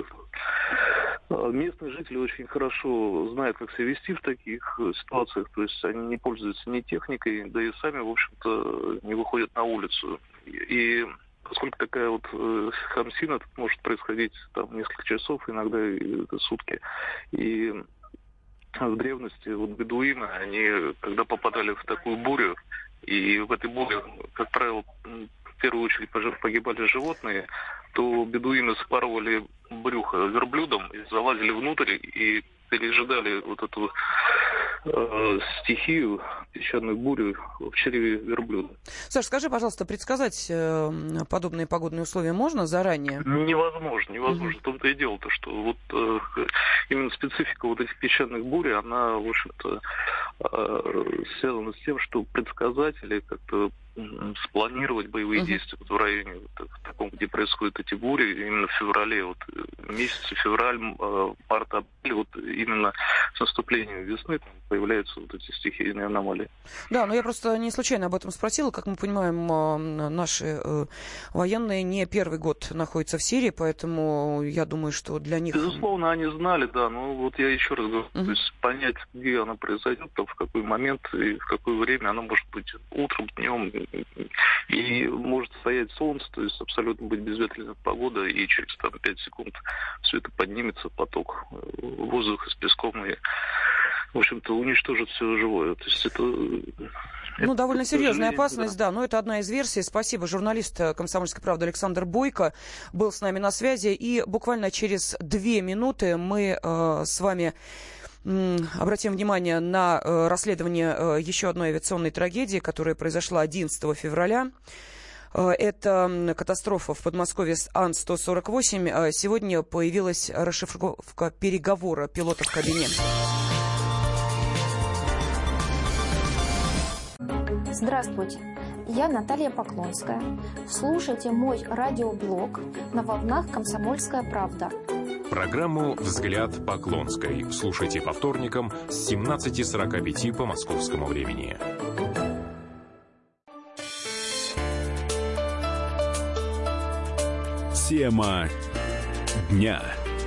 местные жители очень хорошо знают, как себя вести в таких ситуациях. То есть они не пользуются ни техникой, да и сами, в общем-то, не выходят на улицу. И поскольку такая вот э, хамсина, это может происходить там несколько часов, иногда и это сутки. И в древности вот бедуины, они когда попадали в такую бурю, и в этой буре, как правило, в первую очередь погибали животные, то бедуины спарывали брюхо верблюдом и залазили внутрь и пережидали вот эту э, стихию, песчаную бурю в чреве верблюда. Саш, скажи, пожалуйста, предсказать э, подобные погодные условия можно заранее? Невозможно, невозможно. В том-то и дело, то, что вот э, именно специфика вот этих песчаных бурь, она, в общем-то, э, связана с тем, что предсказать или как-то спланировать боевые Uh-huh. действия вот в районе вот, в таком, где происходят эти бури, именно в феврале, вот месяце февраль, март, апрель, вот именно с наступлением весны там появляются вот эти стихийные аномалии. Да, но я просто не случайно об этом спросила. Как мы понимаем, наши военные не первый год находятся в Сирии, поэтому я думаю, что для них... Безусловно, они знали, да, но вот я еще раз говорю, Uh-huh. то есть понять, где она произойдет, там, в какой момент и в какое время, она может быть утром, днем, и может стоять солнце, то есть абсолютно быть безветренная погода, и через там, пять секунд все это поднимется, поток воздуха с песком, и, в общем-то, уничтожит все живое. То есть это... Ну, довольно это, серьезная опасность, да. да, но это одна из версий. Спасибо. Журналист «Комсомольской правды» Александр Бойко был с нами на связи, и буквально через две минуты мы э, с вами... обратим внимание на э, расследование э, еще одной авиационной трагедии, которая произошла одиннадцатого февраля. Э, это катастрофа в Подмосковье с Ан сто сорок восемь. Э, сегодня появилась расшифровка переговора пилота в кабине. Здравствуйте, я Наталья Поклонская. Слушайте мой радиоблог на волнах «Комсомольская правда». Программу «Взгляд Поклонской» слушайте по вторникам с семнадцати сорока пяти по московскому времени. Тема дня.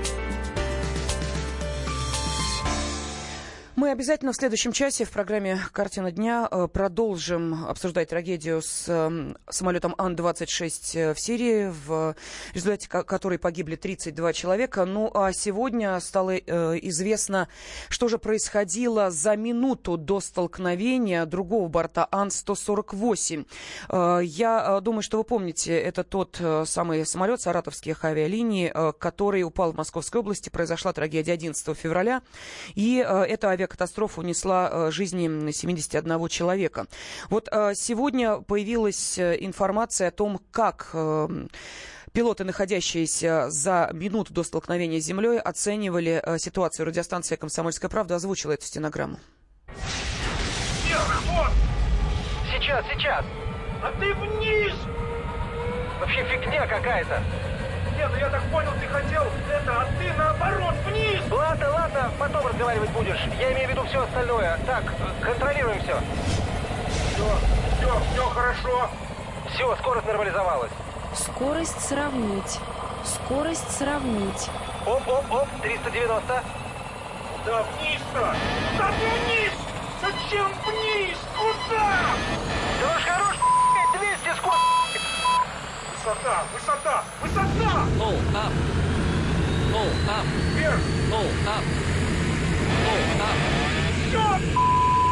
Мы обязательно в следующем часе в программе «Картина дня» продолжим обсуждать трагедию с самолетом Ан двадцать шесть в Сирии, в результате которой погибли тридцать два человека. Ну а сегодня стало известно, что же происходило за минуту до столкновения другого борта Ан сто сорок восемь. Я думаю, что вы помните, это тот самый самолет саратовских авиалиний, который упал в Московской области. Произошла трагедия одиннадцатого февраля. И эта авиакатастрофа Катастрофа унесла жизни семидесяти одного человека. Вот сегодня появилась информация о том, как пилоты, находящиеся за минуту до столкновения с землей, оценивали ситуацию. Радиостанция «Комсомольская правда» озвучила эту стенограмму. Вверх, вот! Сейчас, сейчас! А ты вниз! Вообще фигня какая-то! Нет, ну я так понял, ты хотел это, а ты наоборот, вниз! Ладно, ладно, потом разговаривать будешь. Я имею в виду все остальное. Так, контролируем все. Все, все, все хорошо. Все, скорость нормализовалась. Скорость сравнить. Скорость сравнить. Оп, оп, оп, триста девяносто. Да вниз-то! Да ты вниз! Зачем вниз? Куда? Да уж хорош, двести скорость! Высота, высота, высота! Low, up. Low, up. Вверх. Low, up. Low, up. Все!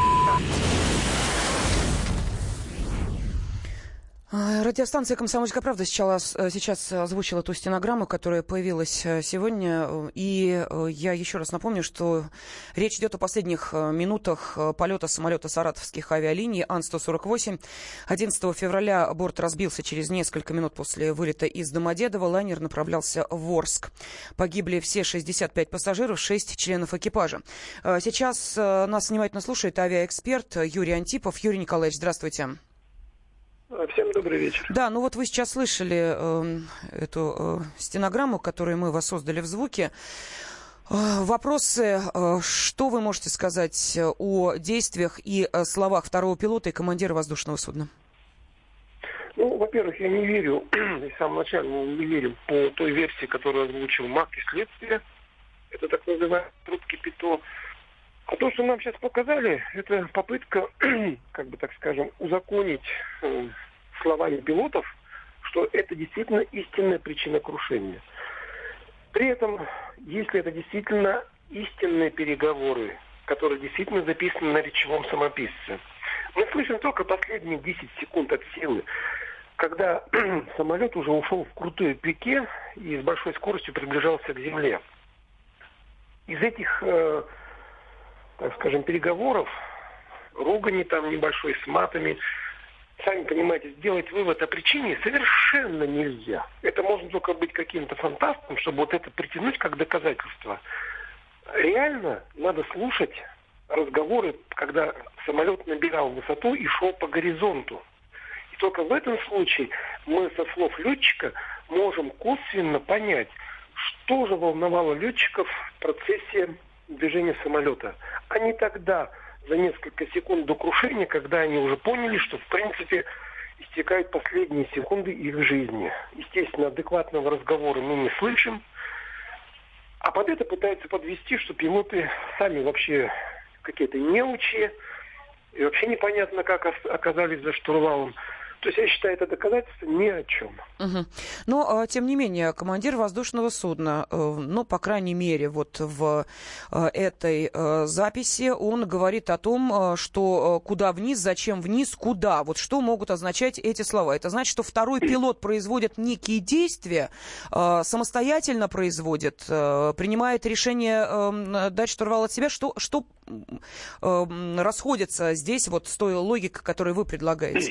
Радиостанция «Комсомольская правда» сейчас, сейчас озвучила ту стенограмму, которая появилась сегодня. И я еще раз напомню, что речь идет о последних минутах полета самолета саратовских авиалиний Ан сто сорок восемь. одиннадцатого февраля борт разбился через несколько минут после вылета из Домодедово. Лайнер направлялся в Орск. Погибли все шестьдесят пять пассажиров, шесть членов экипажа. Сейчас нас внимательно слушает авиаэксперт Юрий Антипов. Юрий Николаевич, здравствуйте. Всем добрый вечер. Да, ну вот вы сейчас слышали э, эту э, стенограмму, которую мы воссоздали в звуке. Э, вопросы, э, что вы можете сказать о действиях и э, словах второго пилота и командира воздушного судна? Ну, во-первых, я не верю, и в самом начале мы не верим по той версии, которую озвучил МАК и следствие. Это так называемый труд Кипито. А то, что нам сейчас показали, это попытка, как бы так скажем, узаконить э, словами пилотов, что это действительно истинная причина крушения. При этом, если это действительно истинные переговоры, которые действительно записаны на речевом самописце, мы слышим только последние десять секунд от силы, когда самолет уже ушел в крутое пике и с большой скоростью приближался к земле. Из этих... Э, так скажем, переговоров, ругани там небольшой с матами, сами понимаете, сделать вывод о причине совершенно нельзя. Это можно только быть каким-то фантастом, чтобы вот это притянуть как доказательство. Реально надо слушать разговоры, когда самолет набирал высоту и шел по горизонту. И Только в этом случае мы со слов летчика можем косвенно понять, что же волновало летчиков в процессе движения самолета. А не тогда, за несколько секунд до крушения, когда они уже поняли, что в принципе истекают последние секунды их жизни. Естественно, адекватного разговора мы не слышим. А под это пытаются подвести, что пилоты сами вообще какие-то неучи. И вообще непонятно, как оказались за штурвалом. То есть я считаю, это доказательство ни о чем. Угу. Но, тем не менее, командир воздушного судна, ну, по крайней мере, вот в этой записи он говорит о том, что куда вниз, зачем вниз, куда. Вот что могут означать эти слова? Это значит, что второй пилот производит некие действия, самостоятельно производит, принимает решение дать штурвал от себя. Что, что расходится здесь вот с той логикой, которую вы предлагаете?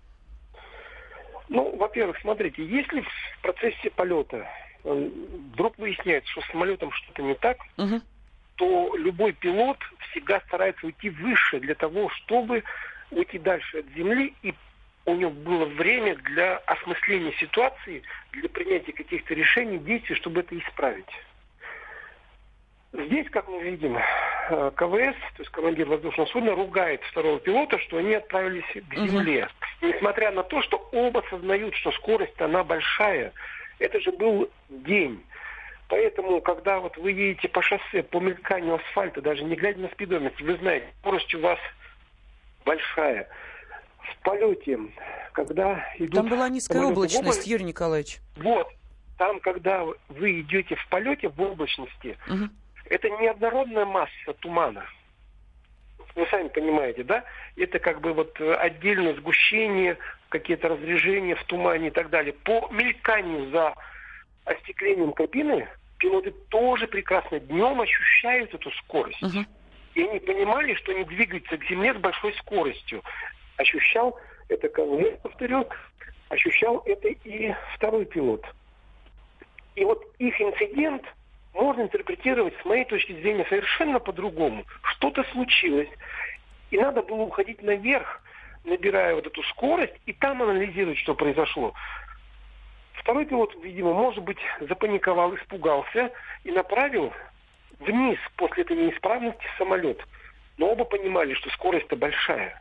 Ну, во-первых, смотрите, если в процессе полета вдруг выясняется, что с самолетом что-то не так, угу. то любой пилот всегда старается уйти выше для того, чтобы уйти дальше от земли, и у него было время для осмысления ситуации, для принятия каких-то решений, действий, чтобы это исправить. Здесь, как мы видим, КВС, то есть командир воздушного судна, ругает второго пилота, что они отправились к земле. Uh-huh. Несмотря на то, что оба сознают, что скорость, она большая. Это же был день. Поэтому, когда вот вы едете по шоссе, по мельканию асфальта, даже не глядя на спидометр, вы знаете, скорость у вас большая. В полете, когда идут... Там была низкая облачность, область... Юрий Николаевич. Вот. Там, когда вы идете в полете в облачности... Uh-huh. Это неоднородная масса тумана. Вы сами понимаете, да? Это как бы вот отдельное сгущение, какие-то разрежения в тумане и так далее. По мельканию за остеклением кабины пилоты тоже прекрасно днем ощущают эту скорость. Uh-huh. И они понимали, что они двигаются к земле с большой скоростью. Ощущал это КВС, повторю, ощущал это и второй пилот. И вот их инцидент можно интерпретировать, с моей точки зрения, совершенно по-другому. Что-то случилось, и надо было уходить наверх, набирая вот эту скорость, и там анализировать, что произошло. Второй пилот, видимо, может быть, запаниковал, испугался и направил вниз после этой неисправности самолет. Но оба понимали, что скорость-то большая.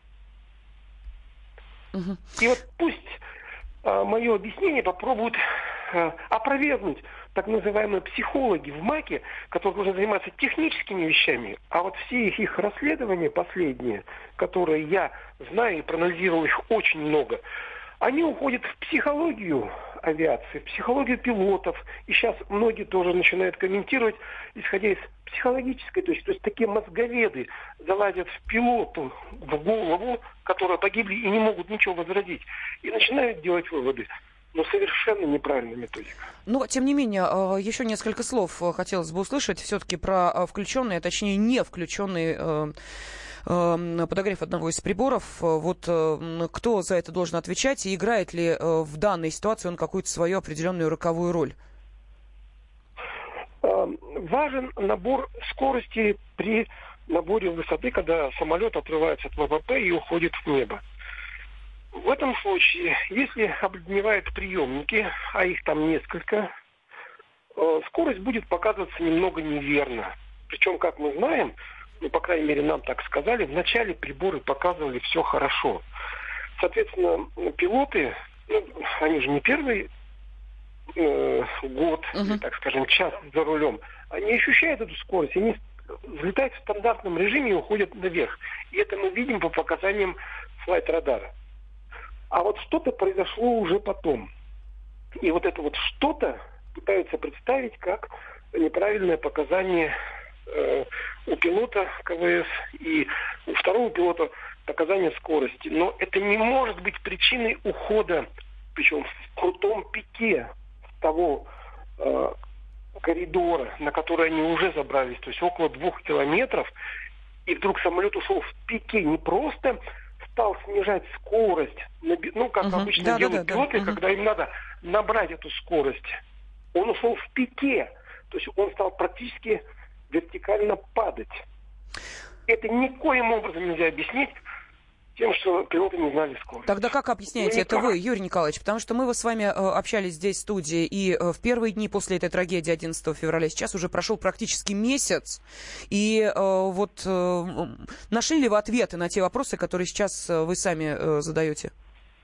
Угу. И вот пусть а, мое объяснение попробуют а, опровергнуть так называемые психологи в МАКе, которые должны заниматься техническими вещами, а вот все их, их расследования последние, которые я знаю и проанализировал их очень много, они уходят в психологию авиации, в психологию пилотов. И сейчас многие тоже начинают комментировать, исходя из психологической точки. То есть такие мозговеды залазят в пилоту, в голову, которые погибли и не могут ничего возродить, и начинают делать выводы. Но совершенно неправильная методика. Но, тем не менее, еще несколько слов хотелось бы услышать все-таки про включенный, а точнее не включенный подогрев одного из приборов. Вот кто за это должен отвечать и играет ли в данной ситуации он какую-то свою определенную роковую роль? Важен набор скорости при наборе высоты, когда самолет отрывается от ВВП и уходит в небо. В этом случае, если обледеневают приемники, а их там несколько, скорость будет показываться немного неверно. Причем, как мы знаем, ну, по крайней мере, нам так сказали, вначале приборы показывали все хорошо. Соответственно, пилоты, ну, они же не первый э, год, uh-huh. так скажем, час за рулем, они ощущают эту скорость, они взлетают в стандартном режиме и уходят наверх. И это мы видим по показаниям флайт-радара. А вот что-то произошло уже потом. И вот это вот что-то пытаются представить как неправильное показание э, у пилота КВС и у второго пилота показание скорости. Но это не может быть причиной ухода, причем в крутом пике того э, коридора, на который они уже забрались, то есть около двух километров, и вдруг самолет ушел в пике, не просто стал снижать скорость, ну, как uh-huh. обычно да, делают да, пилоты, да, да. когда uh-huh. им надо набрать эту скорость. Он ушел в пике, то есть он стал практически вертикально падать. Это никоим образом нельзя объяснить тем, что пилоты не знали скорость. Тогда как объясняете ну, это вы, Юрий Николаевич? Потому что мы с вами э, общались здесь в студии, и э, в первые дни после этой трагедии одиннадцатого февраля, сейчас уже прошел практически месяц, и э, вот э, нашли ли вы ответы на те вопросы, которые сейчас э, вы сами э, задаете?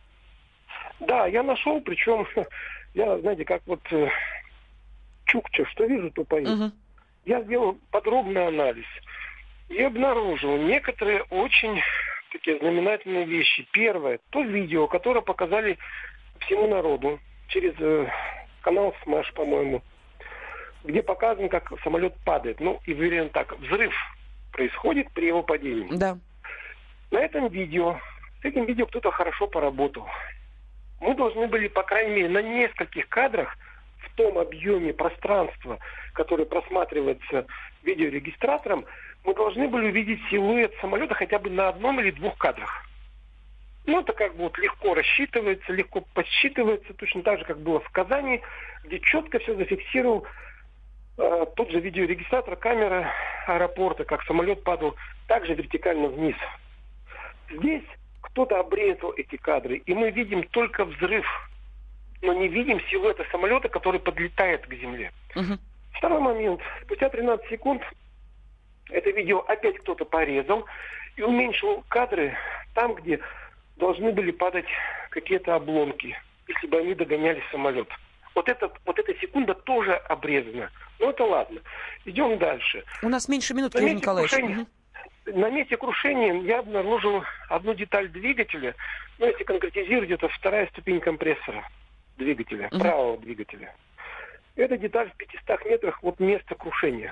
Да, я нашел, причем, я, знаете, как вот э, Чукча, что вижу, то пою. Угу. Я сделал подробный анализ и обнаружил некоторые очень такие знаменательные вещи. Первое, то видео, которое показали всему народу через э, канал Смэш, по-моему, где показано, как самолет падает. Ну, и уверен так, взрыв происходит при его падении. Да. На этом видео, с этим видео кто-то хорошо поработал. Мы должны были, по крайней мере, на нескольких кадрах в том объеме пространства, которое просматривается видеорегистратором, мы должны были увидеть силуэт самолета хотя бы на одном или двух кадрах. Ну, это как бы вот легко рассчитывается, легко подсчитывается, точно так же, как было в Казани, где четко все зафиксировал э, тот же видеорегистратор, камера аэропорта, как самолет падал также вертикально вниз. Здесь кто-то обрезал эти кадры, и мы видим только взрыв, но не видим силуэта самолета, который подлетает к земле. Uh-huh. Второй момент. Спустя тринадцать секунд это видео опять кто-то порезал и уменьшил кадры там, где должны были падать какие-то обломки, если бы они догоняли самолет. Вот, это, вот эта секунда тоже обрезана. Ну, это ладно. Идем дальше. У нас меньше минут, Юрий Николаевич. Крушения, угу. На месте крушения я обнаружил одну деталь двигателя. Ну, если конкретизировать, это вторая ступень компрессора двигателя, угу. правого двигателя. Эта деталь в пятистах метрах от места крушения.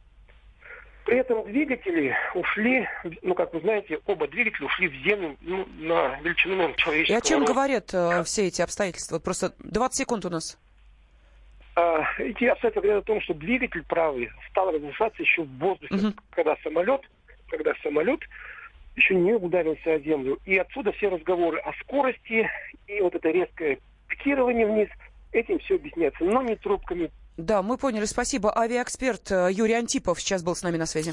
При этом двигатели ушли, ну, как вы знаете, оба двигателя ушли в землю, ну, на величину, наверное, человеческого И о чем роста. говорят э, все эти обстоятельства? Просто двадцать секунд у нас. А, эти обстоятельства говорят о том, что двигатель правый стал разрушаться еще в воздухе, угу. когда самолет, когда самолет еще не ударился о землю. И отсюда все разговоры о скорости и вот это резкое пикирование вниз, этим все объясняется, но не трубками. Да, мы поняли. Спасибо. Авиаэксперт Юрий Антипов сейчас был с нами на связи.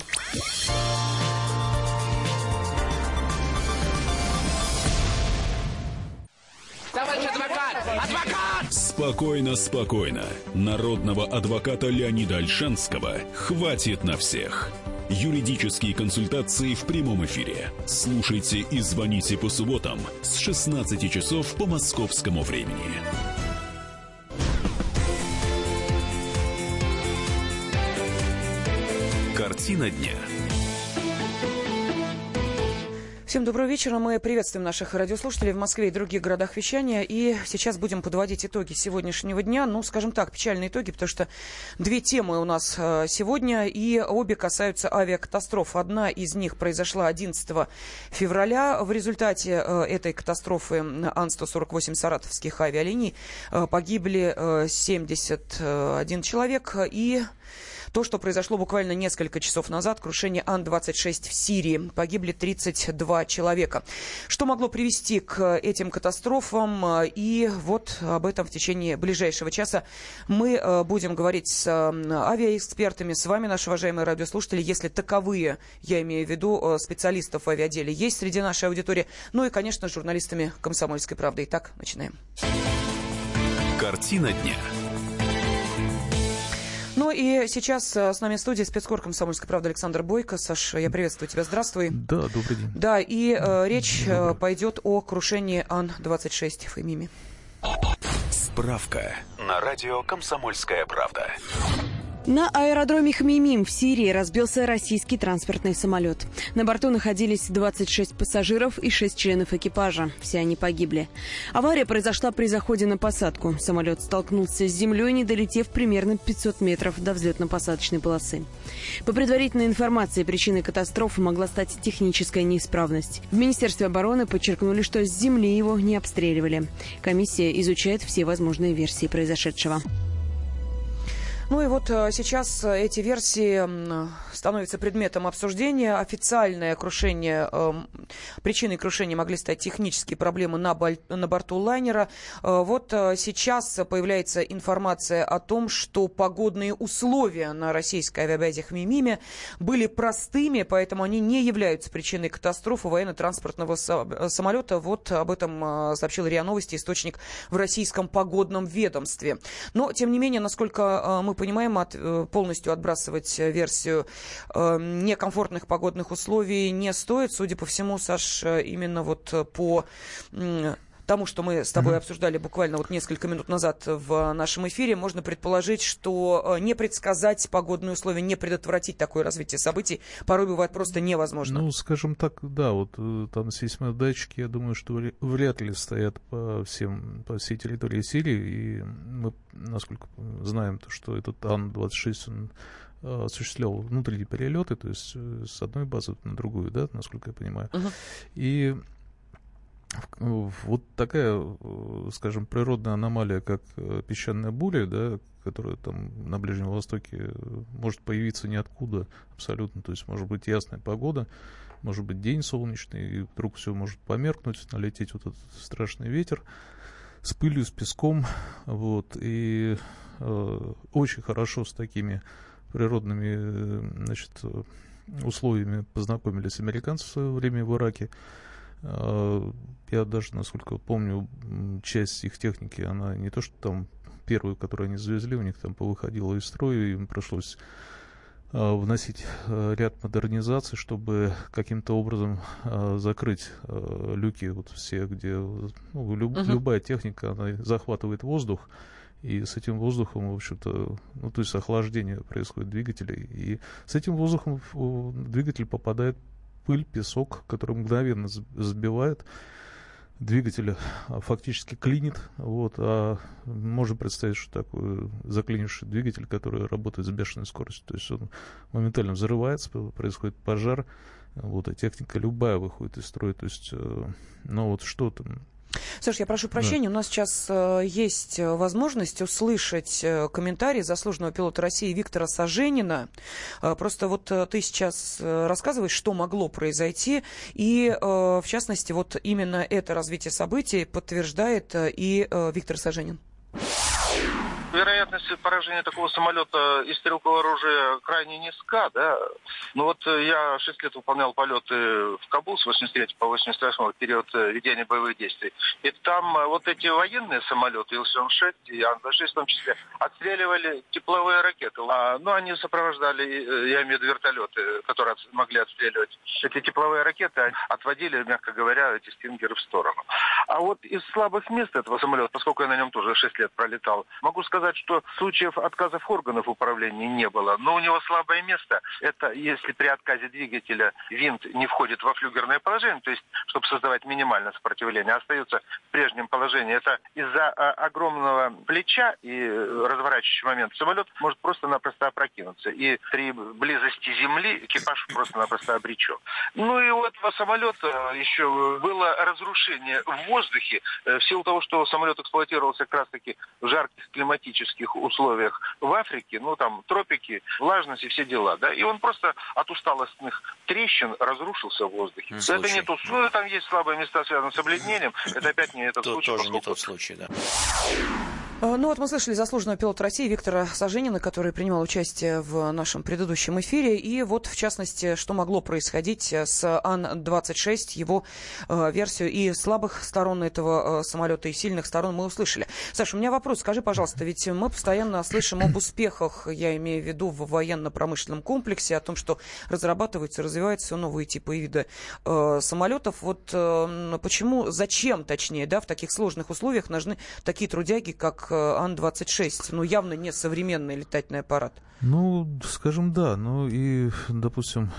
Товарищ адвокат! Адвокат! Спокойно, спокойно. Народного адвоката Леонида Ольшанского хватит на всех. Юридические консультации в прямом эфире. Слушайте и звоните по субботам с шестнадцати часов по московскому времени. Картина дня. Всем доброго вечера. Мы приветствуем наших радиослушателей в Москве и других городах вещания. И сейчас будем подводить итоги сегодняшнего дня. Ну, скажем так, печальные итоги, потому что две темы у нас сегодня, и обе касаются авиакатастроф. Одна из них произошла одиннадцатого февраля. В результате этой катастрофы Ан сто сорок восемь саратовских авиалиний погибли семьдесят один человек. И то, что произошло буквально несколько часов назад, крушение Ан двадцать шесть в Сирии. Погибли тридцать два человека. Что могло привести к этим катастрофам? И вот об этом в течение ближайшего часа мы будем говорить с авиаэкспертами, с вами, наши уважаемые радиослушатели, если таковые, я имею в виду специалистов в авиаделе, есть среди нашей аудитории. Ну и, конечно, с журналистами «Комсомольской правды». Итак, начинаем. Картина дня. Ну и сейчас с нами в студии спецкор «Комсомольской правды» Александр Бойко. Саш, я приветствую тебя. Здравствуй. Да, добрый день. Да, и э, речь э, пойдет о крушении Ан двадцать шесть в Хмеймиме. Справка на радио «Комсомольская правда». На аэродроме Хмеймим в Сирии разбился российский транспортный самолет. На борту находились двадцать шесть пассажиров и шесть членов экипажа. Все они погибли. Авария произошла при заходе на посадку. Самолет столкнулся с землей, не долетев примерно пятьсот метров до взлетно-посадочной полосы. По предварительной информации, причиной катастрофы могла стать техническая неисправность. В Министерстве обороны подчеркнули, что с земли его не обстреливали. Комиссия изучает все возможные версии произошедшего. Ну и вот сейчас эти версии становятся предметом обсуждения. Официальное крушение, причиной крушения могли стать технические проблемы на, на борту лайнера. Вот сейчас появляется информация о том, что погодные условия на российской авиабазе Хмимиме были простыми, поэтому они не являются причиной катастрофы военно-транспортного самолета. Вот об этом сообщил РИА Новости, источник в российском погодном ведомстве. Но, тем не менее, насколько мы понимаем, от, полностью отбрасывать версию э, некомфортных погодных условий не стоит. Судя по всему, Саш, именно вот по э, тому, что мы с тобой mm-hmm. обсуждали буквально вот несколько минут назад в нашем эфире, можно предположить, что не предсказать погодные условия, не предотвратить такое развитие событий порой бывает просто невозможно. Ну, скажем так, да, вот там сейсмодатчики, я думаю, что вряд ли стоят по всем, по всей территории Сирии, и мы, насколько знаем, то, что этот Ан двадцать шесть, он осуществлял внутренние перелеты, то есть с одной базы на другую, да, насколько я понимаю. Uh-huh. И вот такая, скажем, природная аномалия, как песчаная буря, да, которая там на Ближнем Востоке может появиться ниоткуда абсолютно. То есть может быть ясная погода, может быть день солнечный, и вдруг все может померкнуть, налететь вот этот страшный ветер с пылью, с песком. Вот, и э, очень хорошо с такими природными, значит, условиями познакомились американцы в свое время в Ираке. Я даже, насколько помню, часть их техники, она не то, что там первую, которую они завезли, у них там повыходила из строя, и им пришлось вносить ряд модернизаций, чтобы каким-то образом закрыть люки вот все, где ну, люб, uh-huh. любая техника, она захватывает воздух, и с этим воздухом, в общем-то, ну, то есть охлаждение происходит двигателей, и с этим воздухом двигатель попадает пыль, песок, который мгновенно сбивает двигатель, фактически клинит. Вот, а можно представить, что такое заклинивший двигатель, который работает с бешеной скоростью. То есть он моментально взрывается, происходит пожар, вот, а техника любая выходит из строя. То есть, ну вот что там. Саш, я прошу прощения, да. У нас сейчас э, есть возможность услышать э, комментарий заслуженного пилота России Виктора Саженина. Э, просто вот э, ты сейчас э, рассказываешь, что могло произойти, и э, в частности вот именно это развитие событий подтверждает э, и э, Виктор Саженин. Вероятность поражения такого самолета из стрелкового оружия крайне низка, да. Ну вот я шесть лет выполнял полеты в Кабул с восемьдесят третьего по восемьдесят восьмой, период ведения боевых действий. И там вот эти военные самолеты, Ил семьдесят шесть и Ан двадцать шесть в том числе, отстреливали тепловые ракеты. А, ну, они сопровождали, я имею в виду вертолеты, которые могли отстреливать. Эти тепловые ракеты отводили, мягко говоря, эти стингеры в сторону. А вот из слабых мест этого самолета, поскольку я на нем тоже шесть лет пролетал, могу сказать, что случаев отказов органов управления не было. Но у него слабое место – это если при отказе двигателя винт не входит во флюгерное положение, то есть, чтобы создавать минимальное сопротивление, а остается в прежнем положении. Это из-за огромного плеча и разворачивающий момент самолет может просто-напросто опрокинуться. И при близости земли экипаж просто-напросто обречен. Ну и у этого самолета еще было разрушение в воздухе в силу того, что самолет эксплуатировался как раз-таки в жарких климатических условиях в Африке, ну там тропики, влажность и все дела, да, и он просто от усталостных трещин разрушился в воздухе. Mm, это не тот, ну там есть слабые места, связанные с обледнением, это опять не этот случай. Тоже не тот случай, да. Ну вот мы слышали заслуженного пилота России Виктора Саженина, который принимал участие в нашем предыдущем эфире. И вот, в частности, что могло происходить с Ан двадцать шесть, его э, версию и слабых сторон этого э, самолета, и сильных сторон мы услышали. Саша, у меня вопрос. Скажи, пожалуйста, ведь мы постоянно слышим об успехах, я имею в виду в военно-промышленном комплексе, о том, что разрабатываются, развиваются все новые типы и виды э, самолетов. Вот э, почему, зачем, точнее, да, в таких сложных условиях нужны такие трудяги, как Ан двадцать шесть, ну, явно не современный летательный аппарат. Ну, скажем, да. Ну, и, допустим,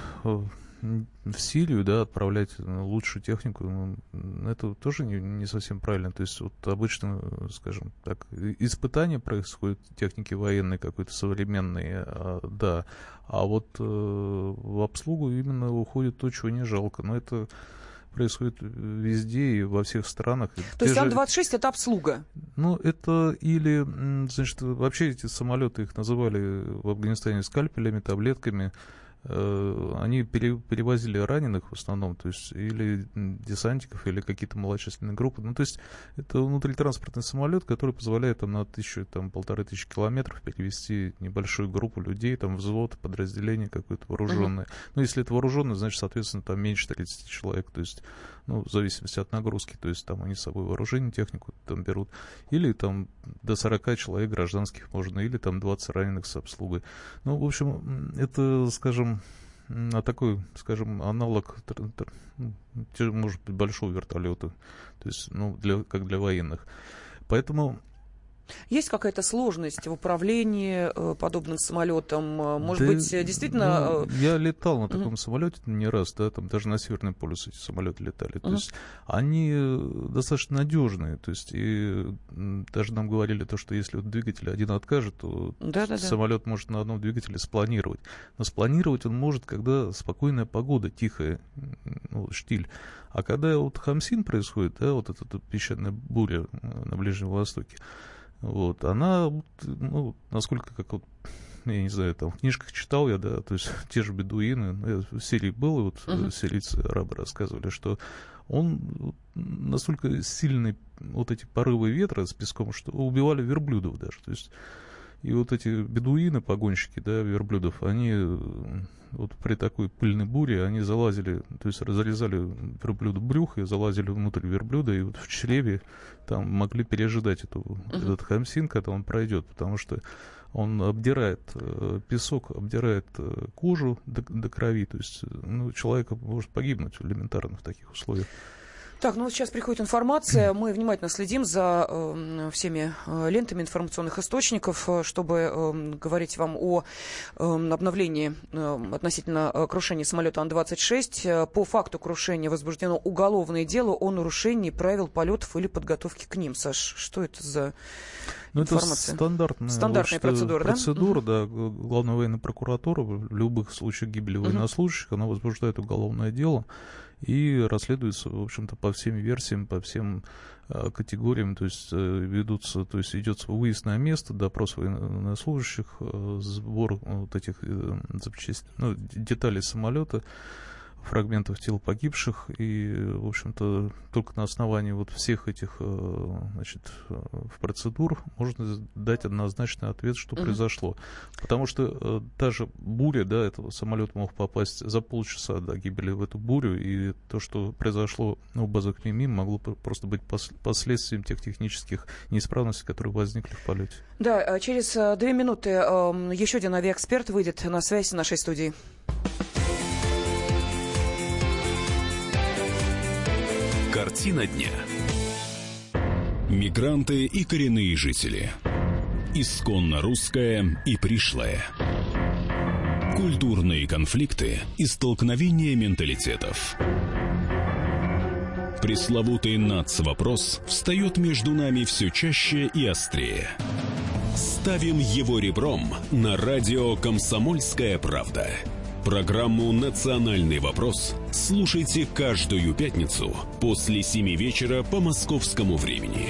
в Сирию, да, отправлять лучшую технику, ну, это тоже не, не совсем правильно. То есть, вот обычно, скажем так, испытания происходят техники военной какой-то современной, а, да. А вот э, в обслугу именно уходит то, чего не жалко. Но это происходит везде и во всех странах. То есть Ан двадцать шесть это обслуга? Ну, это или, значит, вообще эти самолеты, их называли в Афганистане скальпелями, таблетками. Они перевозили раненых в основном, то есть или десантников, или какие-то малочисленные группы. Ну, то есть это внутритранспортный самолет, который позволяет там, на тысячу, там, полторы тысячи километров перевести небольшую группу людей, там, взвод, подразделение какое-то вооруженное. Uh-huh. Ну, если это вооруженное, значит, соответственно, там меньше тридцати человек, то есть, ну, в зависимости от нагрузки, то есть там они с собой вооружение, технику там берут, или там до сорока человек гражданских можно, или там двадцать раненых с обслугой. Ну, в общем, это, скажем, а такой, скажем, аналог, может быть, большого вертолета, то есть, ну, для, как для военных. Поэтому... Есть какая-то сложность в управлении э, подобным самолетом? Может да, быть, действительно... Ну, я летал на таком uh-huh. самолете не раз, да, там даже на Северный полюс эти самолеты летали. Uh-huh. То есть они достаточно надежные. То есть и даже нам говорили то, что если вот двигатель один откажет, то да, самолет да. может на одном двигателе спланировать. Но спланировать он может, когда спокойная погода, тихая, ну, штиль. А когда вот Хамсин происходит, да, вот эта песчаная буря на Ближнем Востоке, вот, она, ну, насколько, как вот, я не знаю, там в книжках читал я, да, то есть те же бедуины, ну, я в Сирии был, и вот uh-huh. сирийцы, арабы рассказывали, что он настолько сильный, вот эти порывы ветра с песком, что убивали верблюдов даже, то есть, и вот эти бедуины, погонщики, да, верблюдов, они вот при такой пыльной буре, они залазили, то есть залезали верблюду брюхо и залазили внутрь верблюда, и вот в чреве там могли пережидать эту, uh-huh. этот Хамсин, когда он пройдет, потому что он обдирает э, песок, обдирает э, кожу до, до крови, то есть ну, человек может погибнуть элементарно в таких условиях. Так, ну вот сейчас приходит информация, мы внимательно следим за э, всеми э, лентами информационных источников, чтобы э, говорить вам о э, обновлении э, относительно э, крушения самолета Ан двадцать шесть. По факту крушения возбуждено уголовное дело о нарушении правил полетов или подготовки к ним. Саш, что это за ну, информация? Это стандартная, стандартная процедура, процедура, да? да. Главная военная прокуратура в любых случаях гибели военнослужащих, uh-huh. она возбуждает уголовное дело. И расследуется, в общем-то, по всем версиям, по всем э, категориям, то есть э, ведутся, то есть идет выезд на место, допрос военнослужащих, э, сбор вот этих э, запчастей, ну, деталей самолета, фрагментов тел погибших, и, в общем-то, только на основании вот всех этих, значит, процедур можно дать однозначный ответ, что uh-huh. произошло. Потому что та же буря, да, этого самолет мог попасть за полчаса до гибели в эту бурю, и то, что произошло на базах МИМИМ, могло просто быть последствием тех технических неисправностей, которые возникли в полете. Да, через две минуты еще один авиаэксперт выйдет на связь с нашей студией. Картина дня. Мигранты и коренные жители. Исконно русская и пришлая. Культурные конфликты и столкновения менталитетов. Пресловутый нацвопрос встает между нами все чаще и острее. Ставим его ребром на радио «Комсомольская правда». Программу «Национальный вопрос» слушайте каждую пятницу после семи вечера по московскому времени.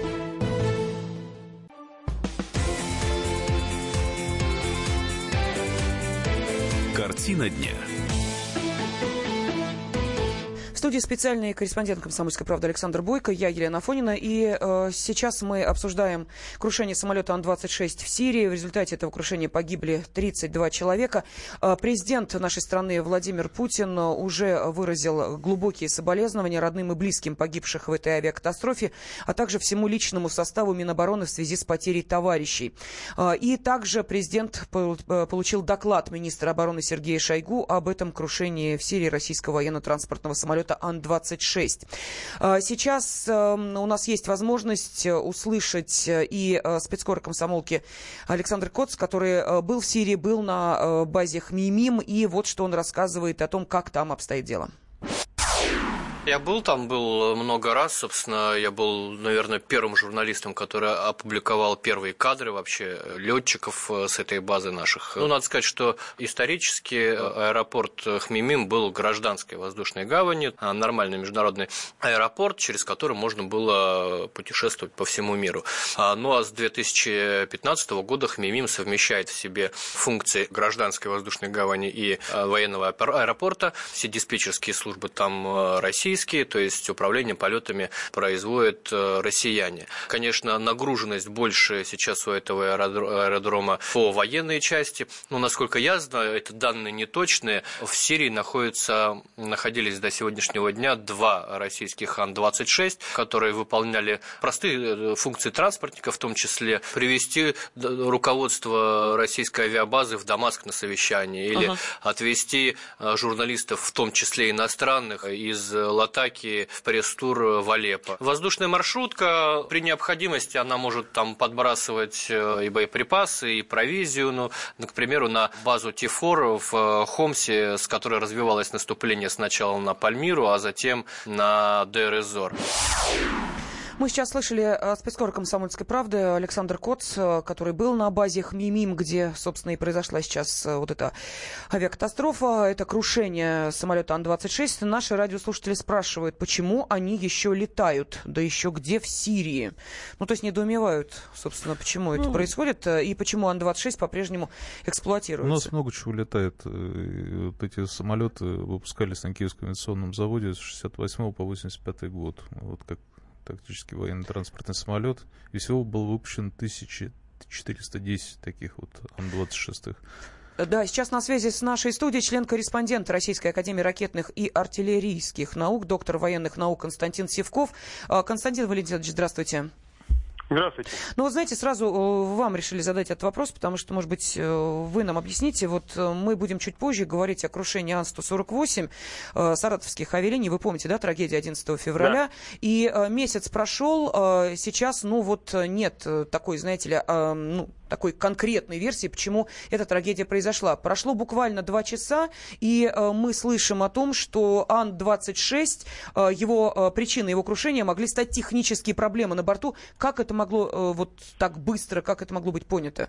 Картина дня. В студии специальный корреспондент «Комсомольской правды» Александр Бойко, я Елена Афонина. И э, сейчас мы обсуждаем крушение самолета Ан двадцать шесть в Сирии. В результате этого крушения погибли тридцать два человека. Э, президент нашей страны Владимир Путин уже выразил глубокие соболезнования родным и близким погибших в этой авиакатастрофе, а также всему личному составу Минобороны в связи с потерей товарищей. Э, и также президент получил доклад министра обороны Сергея Шойгу об этом крушении в Сирии российского военно-транспортного самолета Ан двадцать шесть. Сейчас у нас есть возможность услышать и спецкор комсомолки Александр Коц, который был в Сирии, был на базе ХМИМИМ, и вот что он рассказывает о том, как там обстоит дело. Я был там, был много раз, собственно, я был, наверное, первым журналистом, который опубликовал первые кадры вообще летчиков с этой базы наших. Ну, надо сказать, что исторически аэропорт Хмеймим был гражданской воздушной гаванью, нормальный международный аэропорт, через который можно было путешествовать по всему миру. Ну, а с две тысячи пятнадцатого года Хмеймим совмещает в себе функции гражданской воздушной гавани и военного аэропорта. Все диспетчерские службы там российские, то есть управление полетами производят россияне. Конечно, нагруженность больше сейчас у этого аэродрома по военной части. Но, насколько я знаю, это данные неточные. В Сирии находятся, находились до сегодняшнего дня два российских Ан двадцать шесть, которые выполняли простые функции транспортника, в том числе привести руководство российской авиабазы в Дамаск на совещание или ага. отвезти журналистов, в том числе иностранных, из Латакии в пресс-тур в Алеппо. Воздушная маршрутка, при необходимости она может там подбрасывать и боеприпасы, и провизию, ну, к примеру, на базу Ти-фор в Хомсе, с которой развивалось наступление сначала на Пальмиру, а затем на Дейр-эз-Зор. Мы сейчас слышали спецкор «Комсомольской правды» Александр Коц, который был на базе Хмеймим, где, собственно, и произошла сейчас вот эта авиакатастрофа, это крушение самолета Ан двадцать шесть. Наши радиослушатели спрашивают, почему они еще летают, да еще где в Сирии. Ну, то есть недоумевают, собственно, почему ну, это происходит и почему Ан двадцать шесть по-прежнему эксплуатируется. У нас много чего летает. Вот эти самолеты выпускались на Киевском авиационном заводе с шестьдесят восьмого по восемьдесят пятый год. Вот как тактический военно-транспортный самолет. И всего было выпущено тысяча четыреста десять таких вот Ан двадцать шесть. Да, сейчас на связи с нашей студией член-корреспондент Российской академии ракетных и артиллерийских наук, доктор военных наук Константин Сивков. Константин Валентинович, здравствуйте. Здравствуйте. Ну, вот знаете, сразу вам решили задать этот вопрос, потому что, может быть, вы нам объясните. Вот мы будем чуть позже говорить о крушении Ан сто сорок восемь саратовских авиалиний. Вы помните, да, трагедия одиннадцатого февраля? Да. И месяц прошел, сейчас, ну, вот нет такой, знаете ли, ну, такой конкретной версии, почему эта трагедия произошла. Прошло буквально два часа, и э, мы слышим о том, что Ан двадцать шесть, э, его э, причиной его крушения могли стать технические проблемы на борту. Как это могло э, вот так быстро, как это могло быть понято?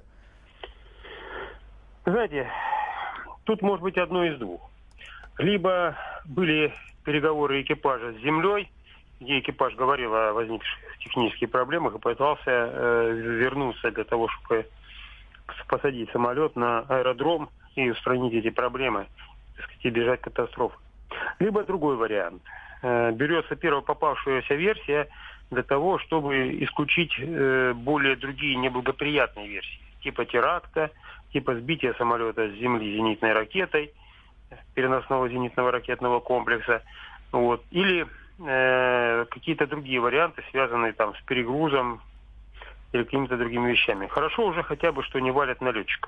Знаете, тут может быть одно из двух. Либо были переговоры экипажа с землей, где экипаж говорил о возникших технических проблемах и пытался э, вернуться для того, чтобы посадить самолет на аэродром и устранить эти проблемы, так сказать, избежать катастрофы. Либо другой вариант. Э, берется первая попавшаяся версия для того, чтобы исключить э, более другие неблагоприятные версии, типа теракта, типа сбития самолета с земли зенитной ракетой, переносного зенитного ракетного комплекса, вот, или какие-то другие варианты, связанные там с перегрузом или какими-то другими вещами. Хорошо уже хотя бы, что не валят на летчиков.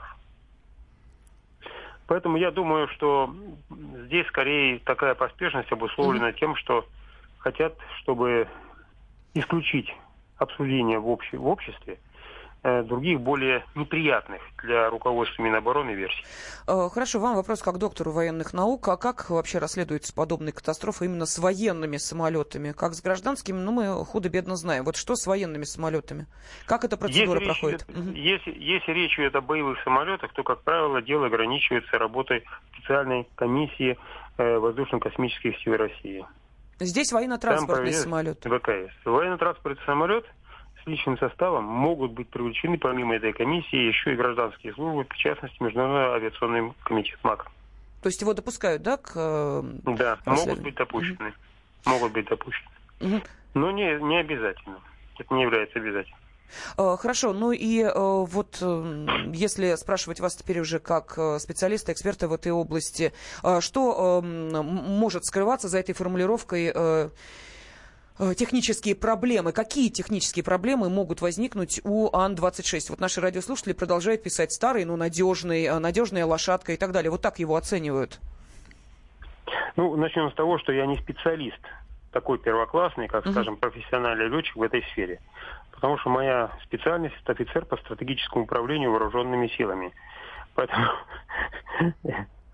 Поэтому я думаю, что здесь скорее такая поспешность обусловлена mm-hmm. тем, что хотят, чтобы исключить обсуждение в, обще- в обществе других, более неприятных для руководства Минобороны версий. Хорошо, вам вопрос как доктору военных наук. А как вообще расследуются подобные катастрофы именно с военными самолетами? Как с гражданскими, ну, мы худо-бедно знаем. Вот что с военными самолетами? Как эта процедура если проходит? Речь, угу. если, если речь идет о боевых самолетах, то, как правило, дело ограничивается работой специальной комиссии э, воздушно-космических сил России. Здесь военно-транспортный самолет. ВКС. Военно-транспортный самолет личным составом могут быть привлечены, помимо этой комиссии, еще и гражданские службы, в частности, Международный авиационный комитет МАК. То есть его допускают, да, к Да, могут быть допущены. Mm-hmm. Могут быть допущены. Mm-hmm. Но не, не обязательно. Это не является обязательным. Хорошо, ну и вот если спрашивать вас теперь уже как специалиста, эксперта в этой области, что может скрываться за этой формулировкой технические проблемы? Какие технические проблемы могут возникнуть у Ан двадцать шесть? Вот наши радиослушатели продолжают писать старый, но надежный, надежная лошадка и так далее. Вот так его оценивают. Ну, начнем с того, что я не специалист такой первоклассный, как, uh-huh. скажем, профессиональный летчик в этой сфере. Потому что моя специальность – это офицер по стратегическому управлению вооруженными силами. Поэтому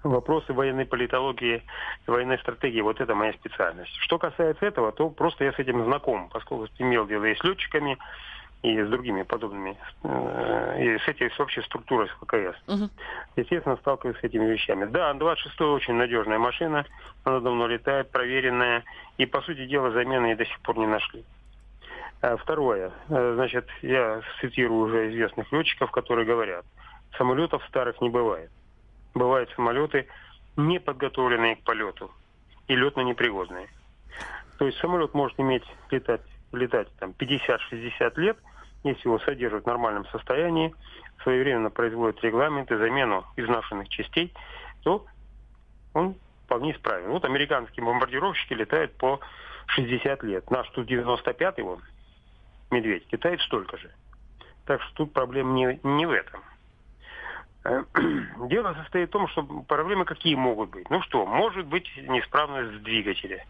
вопросы военной политологии, военной стратегии, вот это моя специальность. Что касается этого, то просто я с этим знаком, поскольку имел дело и с летчиками, и с другими подобными, и с этой с общей структурой с ВКС. Uh-huh. Естественно, сталкиваюсь с этими вещами. Да, Ан двадцать шесть очень надежная машина, она давно летает, проверенная, и, по сути дела, замены и до сих пор не нашли. Второе. Значит, я цитирую уже известных летчиков, которые говорят, самолетов старых не бывает. Бывают самолеты, не подготовленные к полету и летно непригодные. То есть самолет может иметь, летать, летать там, пятьдесят-шестьдесят лет, если его содержат в нормальном состоянии, своевременно производят регламенты, замену изнашенных частей, то он вполне исправен. Вот американские бомбардировщики летают по шестьдесят лет. Наш тут девяносто пятый, вон, «Медведь», летает столько же. Так что тут проблем не, не в этом. Дело состоит в том, что проблемы какие могут быть. Ну что, может быть неисправность в двигателе.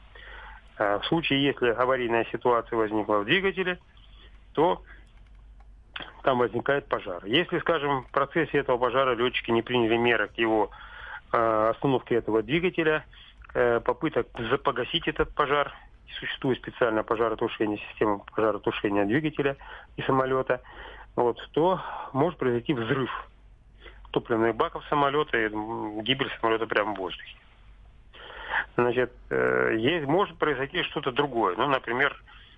В случае, если аварийная ситуация возникла в двигателе, то там возникает пожар. Если, скажем, в процессе этого пожара летчики не приняли меры к его э, остановке этого двигателя, э, попыток погасить этот пожар, существует специальная пожаротушение, система пожаротушения двигателя и самолета, вот, то может произойти взрыв топливных баков самолета и гибель самолета прямо в воздухе. Значит, э, есть, может произойти что-то другое. Ну, например,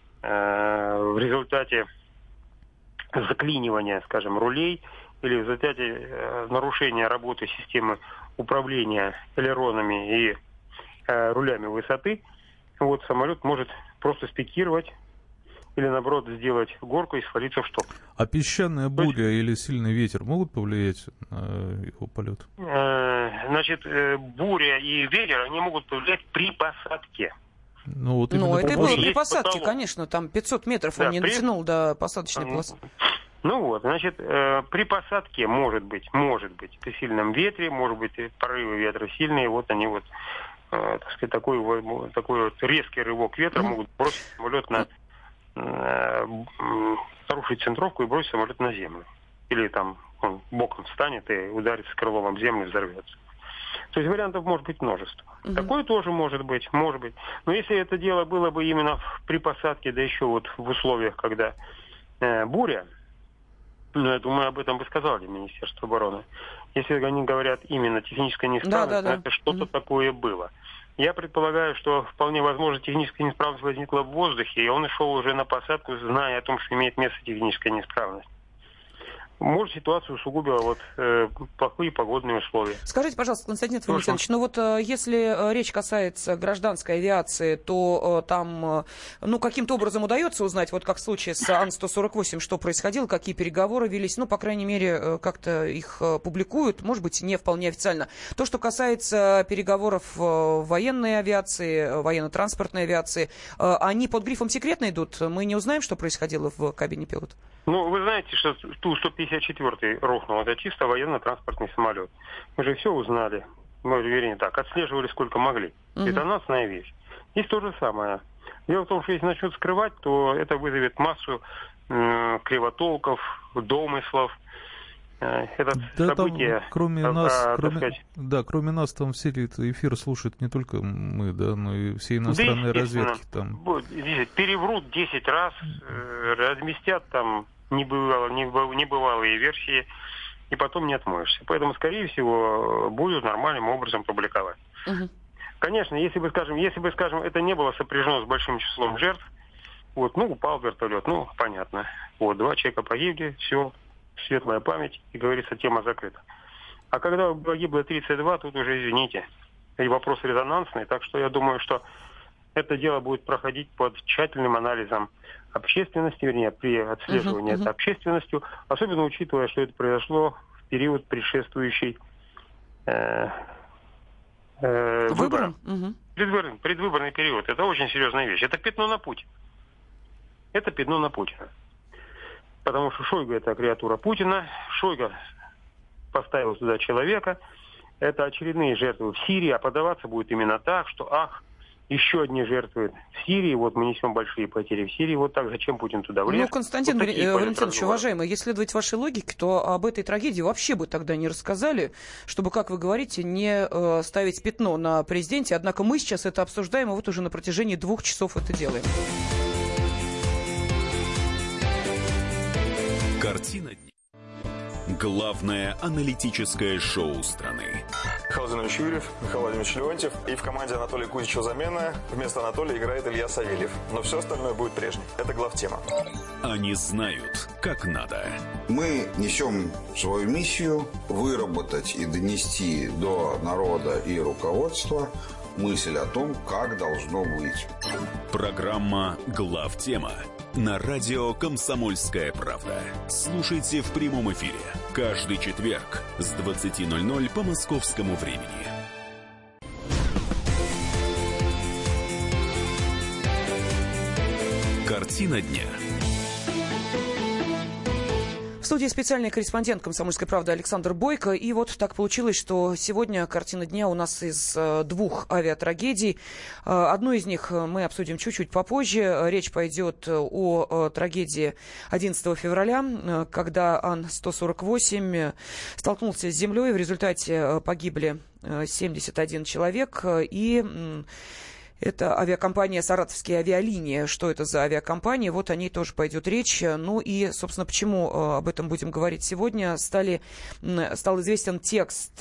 в результате заклинивания, скажем, рулей или в результате нарушения работы системы управления элеронами и э, рулями высоты, вот самолет может просто спикировать или, наоборот, сделать горку и свалиться в шток. А песчаная буря есть... или сильный ветер могут повлиять на его полет? Э, значит, э, буря и ветер, они могут повлиять при посадке. Ну, вот ну это и было при посадке, потолок. Конечно, там пятьсот метров да, он не при... дотянул до посадочной полосы. Ну вот, значит, э, при посадке может быть, может быть, при сильном ветре, может быть, порывы ветра сильные, вот они вот, э, так сказать, такой, такой вот резкий рывок ветра mm-hmm. могут бросить самолет на, э, нарушить центровку и бросить самолет на землю. Или там он боком встанет и ударится крылом об землю и взорвется. То есть вариантов может быть множество. Uh-huh. Такое тоже может быть, может быть. Но если это дело было бы именно при посадке, да еще вот в условиях, когда э, буря, ну, я думаю, об этом бы сказали Министерство обороны. Если они говорят именно техническая неисправность, да, да, да. это что-то uh-huh. такое было. Я предполагаю, что вполне возможно техническая неисправность возникла в воздухе, и он шел уже на посадку, зная о том, что имеет место техническая неисправность. Может, ситуацию усугубила вот э, плохие погодные условия. Скажите, пожалуйста, Константин Валентинович, ну вот э, если речь касается гражданской авиации, то э, там, э, ну, каким-то образом удается узнать, вот как в случае с Ан сто сорок восемь, что происходило, какие переговоры велись, ну, по крайней мере, э, как-то их э, публикуют, может быть, не вполне официально. То, что касается переговоров э, военной авиации, э, военно-транспортной авиации, э, они под грифом секретно идут? Мы не узнаем, что происходило в кабине пилота? Ну, вы знаете, что Ту сто пятьдесят четыре рухнул. Это чисто военно-транспортный самолет. Мы же все узнали. Мы, вернее, так, отслеживали сколько могли. Uh-huh. Резонансная вещь. Здесь то же самое. Дело в том, что если начнут скрывать, то это вызовет массу э, кривотолков, домыслов. Э, это да, событие... Там, кроме а, нас, а, кроме, сказать... да, кроме нас там все этот эфир слушают не только мы, да, но и все иностранные да, разведки там. Переврут десять раз, э, разместят там небывало, небывалые версии, и потом не отмоешься. Поэтому, скорее всего, будут нормальным образом публиковать. Uh-huh. Конечно, если бы, скажем, если бы, скажем, это не было сопряжено с большим числом жертв, вот, ну, упал вертолет, ну, понятно. Вот, два человека погибли, все, светлая память, и, говорится, тема закрыта. А когда погибло тридцать два, тут уже, извините, и вопрос резонансный, так что я думаю, что это дело будет проходить под тщательным анализом общественности, вернее, при отслеживании uh-huh, uh-huh. это общественностью, особенно учитывая, что это произошло в период, предшествующий э, э, выборам. Uh-huh. Предвыборный, предвыборный период. Это очень серьезная вещь. Это пятно на Путина. Это пятно на Путина. Потому что Шойгу — это креатура Путина. Шойгу поставил туда человека. Это очередные жертвы в Сирии, а подаваться будет именно так, что, ах, еще одни жертвы в Сирии, вот мы несем большие потери в Сирии, вот так зачем Путин туда влез? Ну, Константин вот Валентинович, уважаемый, если следовать вашей логике, то об этой трагедии вообще бы тогда не рассказали, чтобы, как вы говорите, не э, ставить пятно на президенте, однако мы сейчас это обсуждаем, и вот уже на протяжении двух часов это делаем. Картина дня. Главное аналитическое шоу страны. Михаил Зинович Юрьев, Михаил Владимирович Леонтьев. И в команде Анатолия Кузичева замена. Вместо Анатолия играет Илья Савельев. Но все остальное будет прежним. Это главтема. Они знают, как надо. Мы несем свою миссию выработать и донести до народа и руководства мысль о том, как должно быть. Программа «Главтема» на радио «Комсомольская правда». Слушайте в прямом эфире каждый четверг с двадцати ноль-ноль по московскому времени. Картина дня. В студии специальный корреспондент «Комсомольской правды» Александр Бойко. И вот так получилось, что сегодня картина дня у нас из э, двух авиатрагедий. Э, одну из них мы обсудим чуть-чуть попозже. Речь пойдет о, о трагедии одиннадцатого февраля, э, когда Ан сто сорок восемь столкнулся с землей. В результате э, погибли э, семьдесят один человек. И... Э, Это авиакомпания «Саратовские авиалинии». Что это за авиакомпания? Вот о ней тоже пойдет речь. Ну и, собственно, почему об этом будем говорить сегодня? Стали, стал известен текст...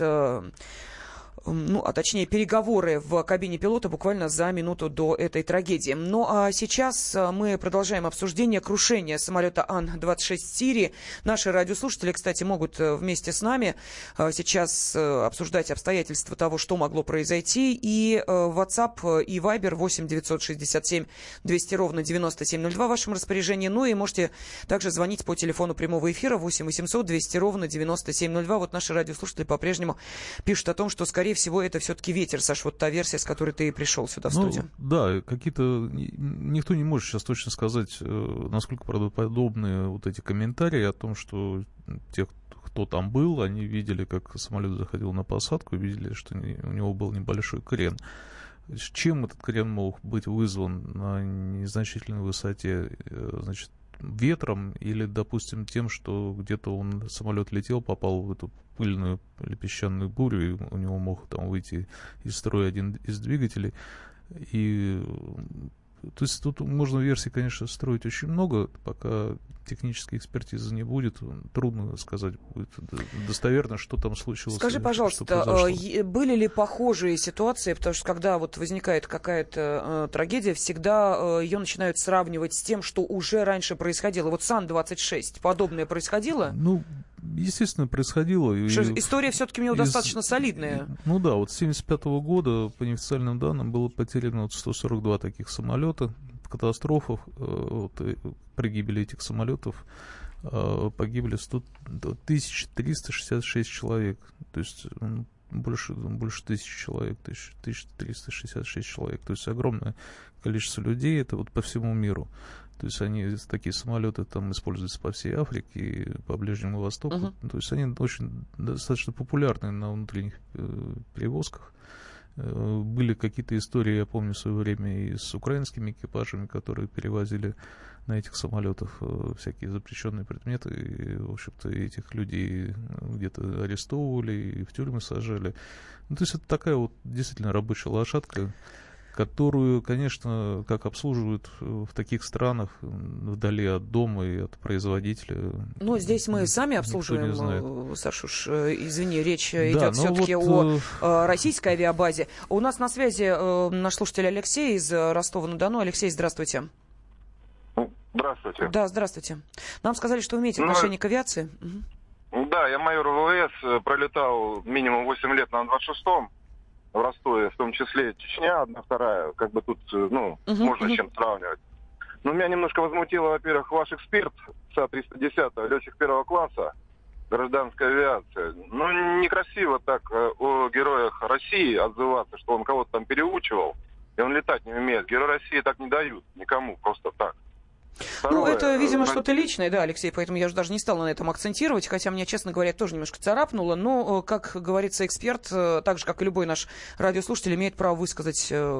Ну, а точнее, переговоры в кабине пилота буквально за минуту до этой трагедии. Ну, а сейчас мы продолжаем обсуждение крушения самолета Ан двадцать шесть в Сирии. Наши радиослушатели, кстати, могут вместе с нами сейчас обсуждать обстоятельства того, что могло произойти. И WhatsApp и Viber восемь девятьсот шестьдесят семь двести ровно девяносто семь ноль два в вашем распоряжении. Ну и можете также звонить по телефону прямого эфира восемь восемьсот двести ровно девяносто семь ноль два. Вот наши радиослушатели по-прежнему пишут о том, что, скорее всего, это все-таки ветер, Саш, вот та версия, с которой ты пришел сюда в студию. Ну, да, какие-то... Никто не может сейчас точно сказать, насколько правдоподобны вот эти комментарии о том, что те, кто там был, они видели, как самолет заходил на посадку, видели, что у него был небольшой крен. Чем этот крен мог быть вызван на незначительной высоте, значит, ветром или, допустим, тем, что где-то он, самолет летел, попал в эту пыльную или песчаную бурю, и у него мог там выйти из строя один из двигателей. И, то есть тут можно версий, конечно, строить очень много, пока технической экспертизы не будет, трудно сказать будет достоверно, что там случилось. Скажи, пожалуйста, были ли похожие ситуации, потому что когда вот возникает какая-то э, трагедия, всегда э, ее начинают сравнивать с тем, что уже раньше происходило. Вот с Ан двадцать шесть подобное происходило? Ну, естественно, происходило. Что, и, история все-таки у него из, достаточно солидная. Ну да, вот с семьдесят пятого года, по неофициальным данным, было потеряно вот сто сорок два таких самолета. В катастрофах, вот, при гибели этих самолетов погибли тысяча триста шестьдесят шесть человек. То есть больше, больше тысячи человек, тысяча триста шестьдесят шесть человек. То есть огромное количество людей, это вот по всему миру. То есть они, такие самолеты там используются по всей Африке и по Ближнему Востоку. Uh-huh. То есть они очень достаточно популярны на внутренних э, перевозках. Э, были какие-то истории, я помню, в свое время и с украинскими экипажами, которые перевозили на этих самолетах э, всякие запрещенные предметы. И, в общем-то, этих людей где-то арестовывали и в тюрьмы сажали. Ну, то есть это такая вот действительно рабочая лошадка, которую, конечно, как обслуживают в таких странах, вдали от дома и от производителя. Ну, здесь мы сами обслуживаем, Сашуш, извини, речь да, идет все-таки вот... о российской авиабазе. У нас на связи наш слушатель Алексей из Ростова-на-Дону. Алексей, здравствуйте. Здравствуйте. Да, здравствуйте. Нам сказали, что вы имеете отношение ну, к авиации. Угу. Да, я майор ВВС, пролетал минимум восемь лет на Ан двадцать шестом. В Ростове, в том числе Чечня, одна, вторая, как бы тут, ну, uh-huh, можно uh-huh. с чем сравнивать. Но меня немножко возмутило, во-первых, ваш эксперт С А триста десять, летчик первого класса, гражданская авиация. Ну, некрасиво так о героях России отзываться, что он кого-то там переучивал, и он летать не умеет. Герои России так не дают никому, просто так. Второе, ну, это, видимо, что-то личное, да, Алексей, поэтому я же даже не стала на этом акцентировать, хотя меня, честно говоря, тоже немножко царапнуло, но, как говорится, эксперт, так же, как и любой наш радиослушатель, имеет право высказать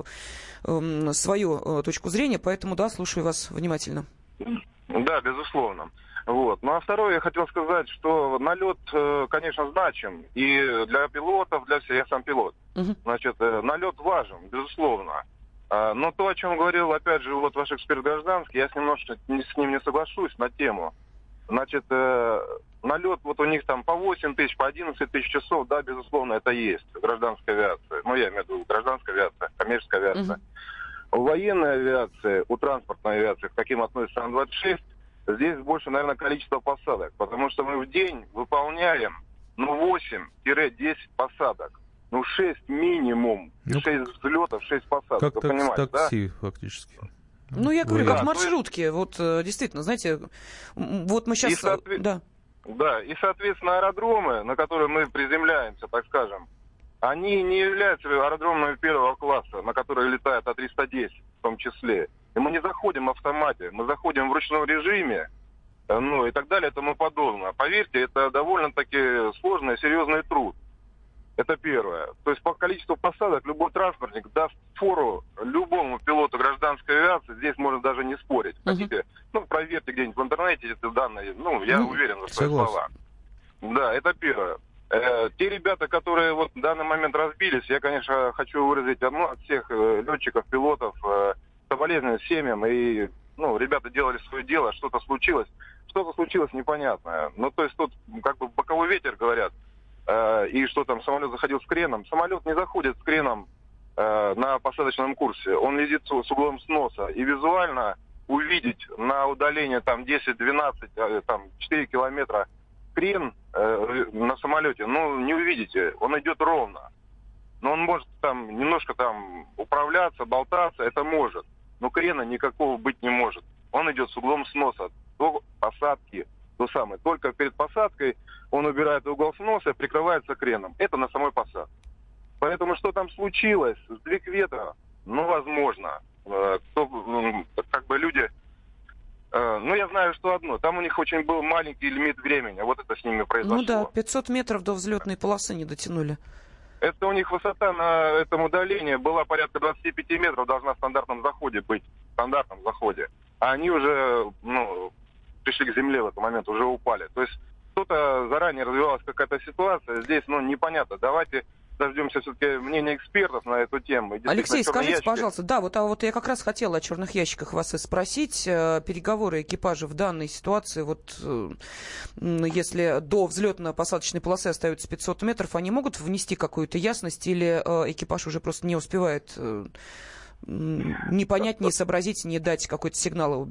свою точку зрения, поэтому, да, слушаю вас внимательно. Да, безусловно. Вот. Ну, а второе, я хотел сказать, что налет, конечно, значим и для пилотов, для всех, я сам пилот. Uh-huh. Значит, налет важен, безусловно. Но то, о чем говорил, опять же, вот ваш эксперт гражданский, я с немножко с ним не соглашусь на тему. Значит, налет, вот у них там по восемь тысяч, по одиннадцать тысяч часов, да, безусловно, это есть гражданская авиация. Ну, я имею в виду гражданская авиация, коммерческая авиация. Uh-huh. У военной авиации, у транспортной авиации, к каким относится Ан двадцать шесть, здесь больше, наверное, количество посадок, потому что мы в день выполняем, ну, восемь-десять посадок. Ну, шесть минимум, ну, шесть взлетов, шесть посадок, как вы так, понимаете, такси, да? фактически. Ну, я говорю, да, как маршрутки. Вот, действительно, знаете, вот мы сейчас... И соответ... да. да, и, соответственно, аэродромы, на которые мы приземляемся, так скажем, они не являются аэродромами первого класса, на которые летает А триста десять в том числе. И мы не заходим в автомате, мы заходим в ручном режиме, ну, и так далее, и тому подобное. Поверьте, это довольно-таки сложный и серьезный труд. Это первое. То есть по количеству посадок любой транспортник даст фору любому пилоту гражданской авиации. Здесь можно даже не спорить. Uh-huh. Хотите, ну, проверьте где-нибудь в интернете эти данные. Ну, я uh-huh. уверен в свои слова. Да, это первое. Э, те ребята, которые вот в данный момент разбились, я, конечно, хочу выразить одно от всех э, летчиков, пилотов, э, соболезнования семьям. И, ну, ребята делали свое дело, что-то случилось. Что-то случилось непонятное. Ну, то есть тут как бы боковой ветер, говорят. И что там, самолет заходил с креном. Самолет не заходит с креном э, на посадочном курсе. Он летит с, с углом сноса. И визуально увидеть на удалении там десять-двенадцать, э, там четыре километра крен э, на самолете, ну, не увидите. Он идет ровно. Но он может там немножко там управляться, болтаться, это может. Но крена никакого быть не может. Он идет с углом сноса до посадки. То самое. Только перед посадкой он убирает угол сноса и прикрывается креном. Это на самой посадке. Поэтому что там случилось? Сдвиг ветра? Ну, возможно. Кто, как бы люди... Ну, я знаю, что одно. Там у них очень был маленький лимит времени. Вот это с ними произошло. Ну да, пятьсот метров до взлетной полосы не дотянули. Это у них высота на этом удалении была порядка двадцать пять метров. Должна в стандартном заходе быть. В стандартном заходе. А они уже, ну... пришли к земле в этот момент, уже упали. То есть что-то заранее развивалась какая-то ситуация. Здесь, ну, непонятно. Давайте дождемся все-таки мнения экспертов на эту тему. Алексей, скажите, ящики... пожалуйста, да, вот, а вот я как раз хотела о черных ящиках вас и спросить. Переговоры экипажа в данной ситуации, вот если до взлетно-посадочной полосы остается пятьсот метров, они могут внести какую-то ясность или экипаж уже просто не успевает не понять, не сообразить, не дать какой-то сигнал?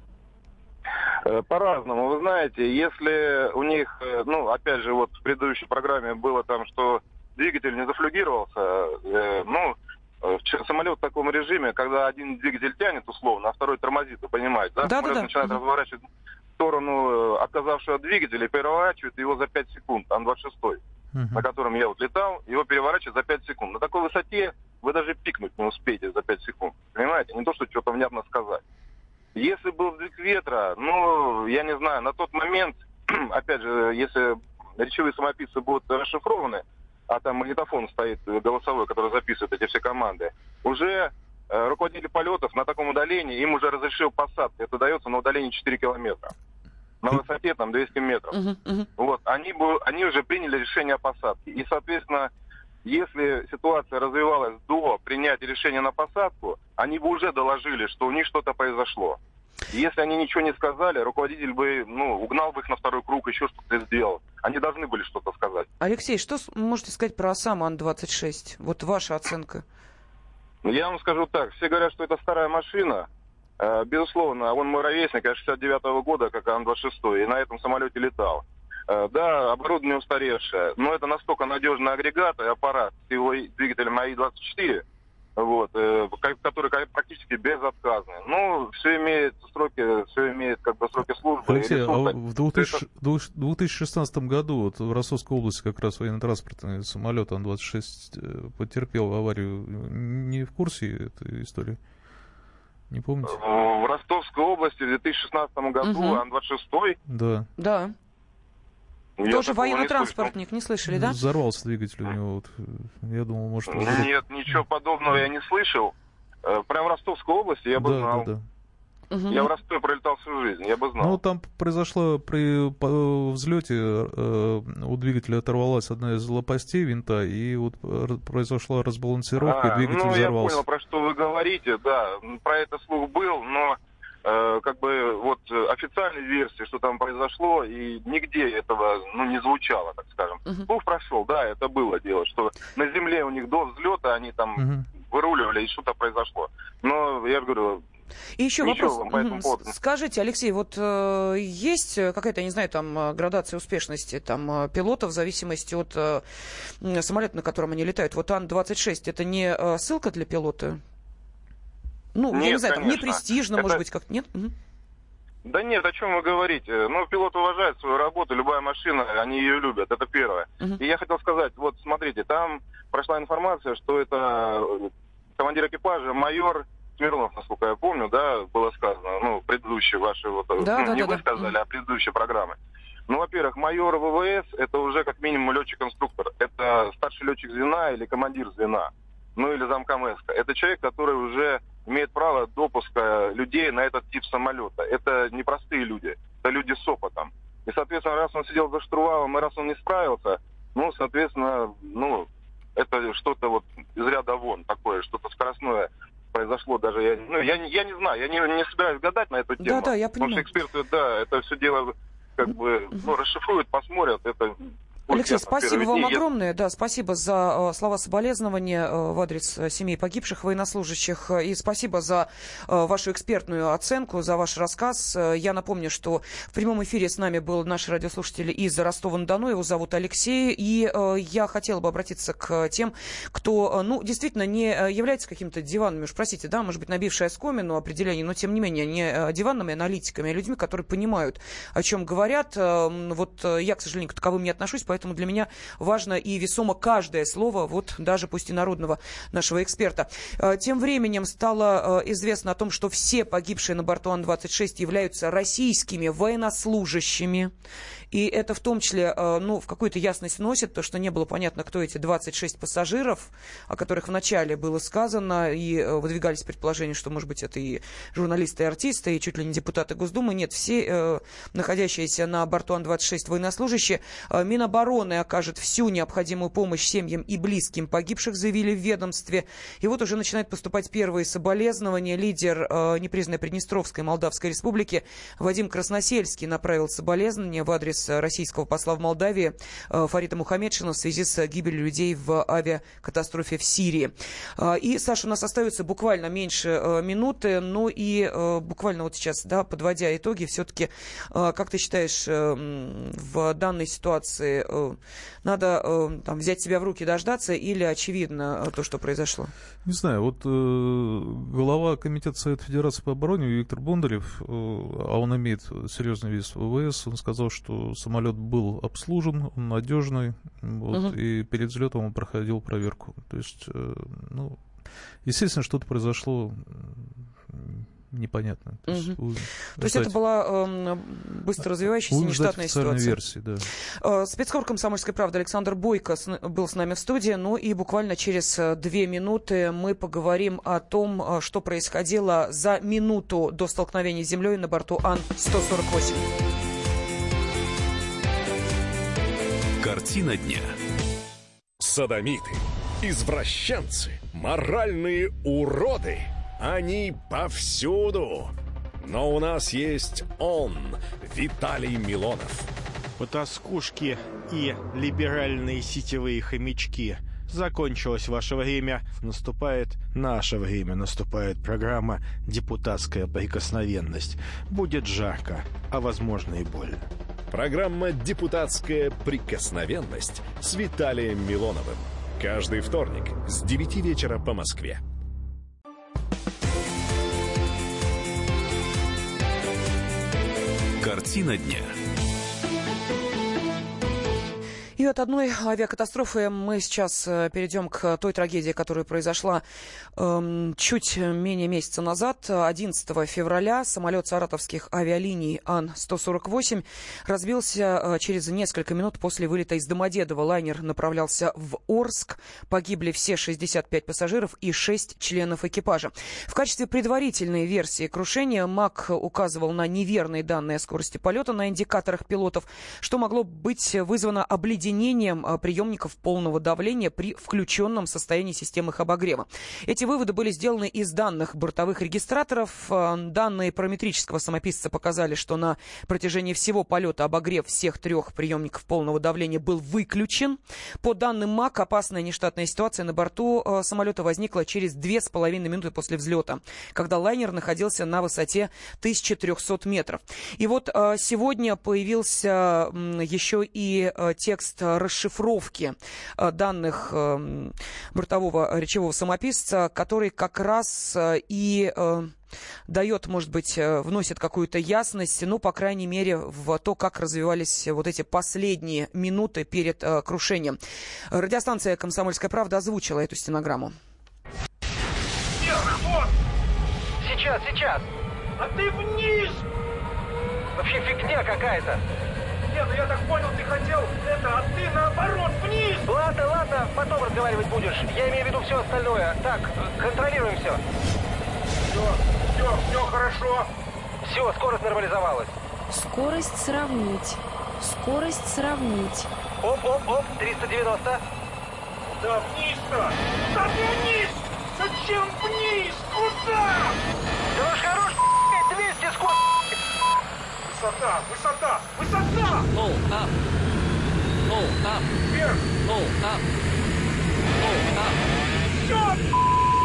По-разному. Вы знаете, если у них, ну, опять же, вот в предыдущей программе было там, что двигатель не зафлюгировался, э, ну, самолет в таком режиме, когда один двигатель тянет условно, а второй тормозит, вы понимаете, да? Да, самолет да, да. начинает разворачивать в сторону отказавшего двигателя и переворачивает его за пять секунд, Ан двадцать шесть, uh-huh. на котором я вот летал, его переворачивает за пять секунд. На такой высоте вы даже пикнуть не успеете за пять секунд, понимаете? Не то, что что-то внятно сказать. Если был сдвиг ветра, ну, я не знаю, на тот момент, опять же, если речевые самописцы будут расшифрованы, а там магнитофон стоит голосовой, который записывает эти все команды, уже э, руководитель полетов на таком удалении, им уже разрешил посадку. Это дается на удалении четыре километра. На высоте там двести метров. Uh-huh, uh-huh. Вот, они, бы, они уже приняли решение о посадке. И, соответственно, если ситуация развивалась до принятия решения на посадку, они бы уже доложили, что у них что-то произошло. И если они ничего не сказали, руководитель бы, ну, угнал бы их на второй круг, еще что-то сделал. Они должны были что-то сказать. Алексей, что можете сказать про сам Ан двадцать шесть? Вот ваша оценка. Я вам скажу так. Все говорят, что это старая машина. Безусловно, он мой ровесник, я шестьдесят девятого года, как Ан двадцать шесть, и на этом самолете летал. Да, оборудование устаревшее, но это настолько надежный агрегат и аппарат с его двигателем А И двадцать четыре, вот, который практически безотказный. Ну, все имеет сроки, все имеет как бы сроки службы. Алексей, а в две тысячи шестнадцатом году вот в Ростовской области как раз военно-транспортный самолет Ан двадцать шесть потерпел аварию. Не в курсе этой истории? Не помните? В Ростовской области в две тысячи шестнадцатом году Угу. Ан двадцать шесть. Да. Да. Я Тоже такого не военно-транспортник, не слышали, да? Взорвался двигатель у него. Вот. Я думал, может... слышал. Нет, ничего подобного я не слышал. Э, Прям в Ростовской области я бы Да, знал. да, да. Угу. Я в Ростове пролетал всю жизнь, я бы знал. Ну, там произошло при по- взлете, э, у двигателя оторвалась одна из лопастей винта, и вот р- произошла разбалансировка, А, и двигатель ну, взорвался. я понял, про что вы говорите, да. Про это слух был, но э, как бы вот э, официальной версии, что там произошло, и нигде этого ну, не звучало, так скажем. Мгм. Слух прошел, да, это было дело, что на земле у них до взлета они там Мгм. выруливали, и что-то произошло. Но я же говорю, И еще ничего вопрос. вам по этому Мгм. поводу. Скажите, Алексей, вот э, есть какая-то, я не знаю, там э, градация успешности там э, пилотов в зависимости от э, м, самолета, на котором они летают? Вот Ан двадцать шесть это не э, ссылка для пилота? Ну, я Нет, не знаю, там не конечно. престижно, Это- может быть, как-то нет? Мгм. Да нет, о чем вы говорите? Ну, пилот уважает свою работу, любая машина, они ее любят, это первое. Мгм. И я хотел сказать, вот смотрите, там прошла информация, что это э, командир экипажа, майор Смирнов, насколько я помню, да, было сказано, ну, предыдущие ваши, вот, Да, ну, да, не да, вы да. сказали, а предыдущие программы. Ну, во-первых, майор ВВС, это уже как минимум летчик-инструктор, это старший летчик звена или командир звена, ну, или замком ЭСКО. Это человек, который уже имеет право допуска людей на этот тип самолета. Это не простые люди, это люди с опытом. И, соответственно, раз он сидел за штурвалом, и раз он не справился, ну, соответственно, ну, это что-то вот из ряда вон такое, что-то скоростное произошло даже. Я, ну, я, не- я не знаю, я не, не собираюсь гадать на эту тему. Да, да, я Потому понимаю. что эксперты, да, это все дело как бы ну, расшифруют, посмотрят. Это будет Алексей, ясно в спасибо первые вам дни. огромное. Да, спасибо за э, слова соболезнования э, в адрес э, семей погибших военнослужащих. Э, И спасибо за э, вашу экспертную оценку, за ваш рассказ. Э, Я напомню, что в прямом эфире с нами был наш радиослушатель из Ростова-на-Дону. Его зовут Алексей. И э, я хотела бы обратиться к тем, кто, э, ну, действительно не э, является какими-то диванными, уж простите, да, может быть, набившие оскомину определений, но тем не менее не э, диванными аналитиками, а людьми, которые понимают, о чем говорят. Э, Вот э, я, к сожалению, к таковым не отношусь, поэтому для меня важно и весомо каждое слово, вот даже пусть и народного нашего эксперта. Э, Тем временем стало э, известно о том, что все погибшие на борту Ан двадцать шесть являются российскими военнослужащими. И это в том числе, э, ну, в какую-то ясность вносит, то, что не было понятно, кто эти двадцать шесть пассажиров, о которых вначале было сказано, и э, выдвигались предположения, что, может быть, это и журналисты, и артисты, и чуть ли не депутаты Госдумы. Нет, все э, находящиеся на борту Ан двадцать шесть военнослужащие. Э, Минобороны окажет всю необходимую помощь семьям и близким погибших, заявили в ведомстве. И вот уже начинают поступать первые соболезнования. Лидер э, непризнанной Приднестровской Молдавской Республики Вадим Красносельский направил соболезнования в адрес российского посла в Молдавии э, Фарита Мухаммедшина в связи с гибелью людей в авиакатастрофе в Сирии. Э, И, Саша, у нас остается буквально меньше э, минуты, ну и э, буквально вот сейчас, да, подводя итоги, все-таки, э, как ты считаешь, э, м, в данной ситуации э, надо э, там, взять себя в руки, дождаться, или очевидно э, то, что произошло? Не знаю, вот э, глава Комитета Совета Федерации по обороне Виктор Бондарев, э, а он имеет серьезный вес в ВВС, он сказал, что самолет был обслужен, он надежный, вот, Мгм. и перед взлетом он проходил проверку. То есть, э, ну, естественно, что-то произошло м, непонятно. То есть, Мгм. вы- То есть ждать- это была э, быстро развивающаяся будем ждать нештатная официальной ситуация. версии, да. Э, Спецкор «Комсомольской правды» Александр Бойко с- был с нами в студии. Ну и буквально через э, две минуты мы поговорим о том, э, что происходило за минуту до столкновения с землей на борту Ан сто сорок восемь. Картина дня. Содомиты, извращенцы, моральные уроды. Они повсюду. Но у нас есть он, Виталий Милонов. Потаскушки и либеральные сетевые хомячки. Закончилось ваше время. Наступает наше время. Наступает программа «Депутатская прикосновенность». Будет жарко, а возможно и больно. Программа «Депутатская прикосновенность» с Виталием Милоновым. Каждый вторник с девяти вечера по Москве. Картина дня. И от одной авиакатастрофы мы сейчас перейдем к той трагедии, которая произошла э, чуть менее месяца назад. одиннадцатого февраля самолет саратовских авиалиний Ан сто сорок восемь разбился э, через несколько минут после вылета из Домодедово. Лайнер направлялся в Орск. Погибли все шестьдесят пять пассажиров и шесть членов экипажа. В качестве предварительной версии крушения МАК указывал на неверные данные о скорости полета на индикаторах пилотов, что могло быть вызвано обледенением приемников полного давления при включенном состоянии системы их обогрева. Эти выводы были сделаны из данных бортовых регистраторов. Данные параметрического самописца показали, что на протяжении всего полета обогрев всех трех приемников полного давления был выключен. По данным МАК, опасная нештатная ситуация на борту самолета возникла через две с половиной минуты после взлета, когда лайнер находился на высоте тысяча триста метров. И вот сегодня появился еще и текст расшифровки данных бортового речевого самописца, который как раз и дает, может быть, вносит какую-то ясность, ну, по крайней мере, в то, как развивались вот эти последние минуты перед э, крушением. Радиостанция «Комсомольская правда» озвучила эту стенограмму. Вверх, вот! Сейчас, сейчас! А ты вниз! Вообще фигня какая-то! Нет, ну я так понял, ты хотел это, а ты наоборот, вниз! Ладно, ладно, потом разговаривать будешь. Я имею в виду все остальное. Так, контролируем все. Все, все, все хорошо. Все, скорость нормализовалась. Скорость сравнить. Скорость сравнить. Оп, оп, оп, триста девяносто. Да вниз-то! Да ты вниз! Зачем вниз? Куда? Да уж хорош, двести скорость! Высота, высота, высота! Pull up. Pull up. Вверх! Pull up. Pull up. Все!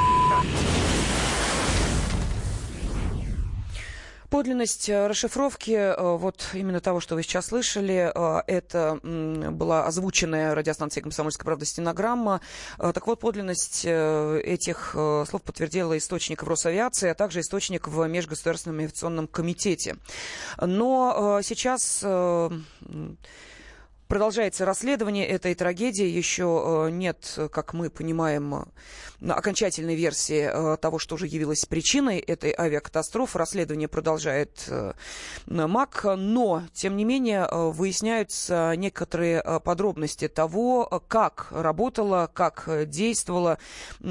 Подлинность расшифровки, вот именно того, что вы сейчас слышали, это была озвученная радиостанцией «Комсомольская правда» стенограмма. Так вот, подлинность этих слов подтвердила источник в Росавиации, а также источник в Межгосударственном авиационном комитете. Но сейчас продолжается расследование этой трагедии. Еще нет, как мы понимаем, окончательной версии того, что уже явилось причиной этой авиакатастрофы. Расследование продолжает МАК, но, тем не менее, выясняются некоторые подробности того, как работала, как действовала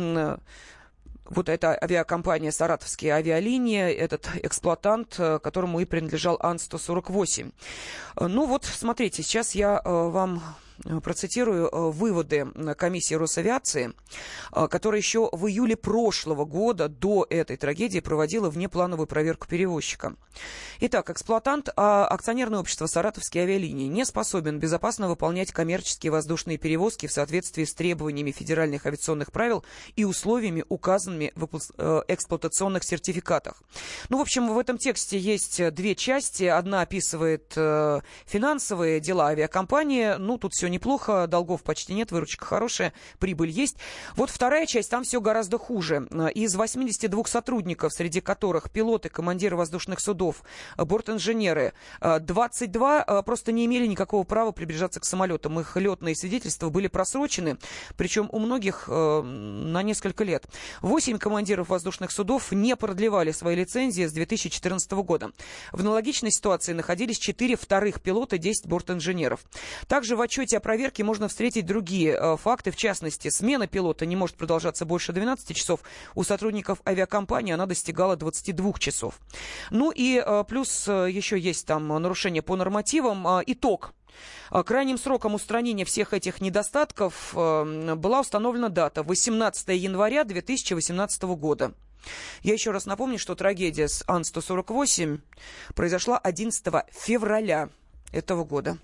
вот эта авиакомпания «Саратовские авиалинии», этот эксплуатант, которому и принадлежал Ан сто сорок восемь. Ну вот, смотрите, сейчас я вам процитирую выводы комиссии Росавиации, которая еще в июле прошлого года до этой трагедии проводила внеплановую проверку перевозчика. Итак, эксплуатант акционерное общество «Саратовские авиалинии» не способен безопасно выполнять коммерческие воздушные перевозки в соответствии с требованиями федеральных авиационных правил и условиями, указанными в эксплуатационных сертификатах. Ну, в общем, в этом тексте есть две части. Одна описывает финансовые дела авиакомпании. Ну, тут все неплохо, долгов почти нет, выручка хорошая, прибыль есть. Вот вторая часть, там все гораздо хуже. Из восьмидесяти двух сотрудников, среди которых пилоты, командиры воздушных судов, бортинженеры, двадцать два просто не имели никакого права приближаться к самолетам. Их летные свидетельства были просрочены, причем у многих на несколько лет. Восемь командиров воздушных судов не продлевали свои лицензии с две тысячи четырнадцатого года. В аналогичной ситуации находились четыре вторых пилота, десять бортинженеров. Также в отчете о проверке можно встретить другие э, факты. В частности, смена пилота не может продолжаться больше двенадцати часов. У сотрудников авиакомпании она достигала двадцати двух часов. Ну и э, плюс э, еще есть там нарушения по нормативам. Э, итог. Крайним сроком устранения всех этих недостатков э, была установлена дата восемнадцатого января две тысячи восемнадцатого года. Я еще раз напомню, что трагедия с Ан сто сорок восемь произошла одиннадцатого февраля этого года.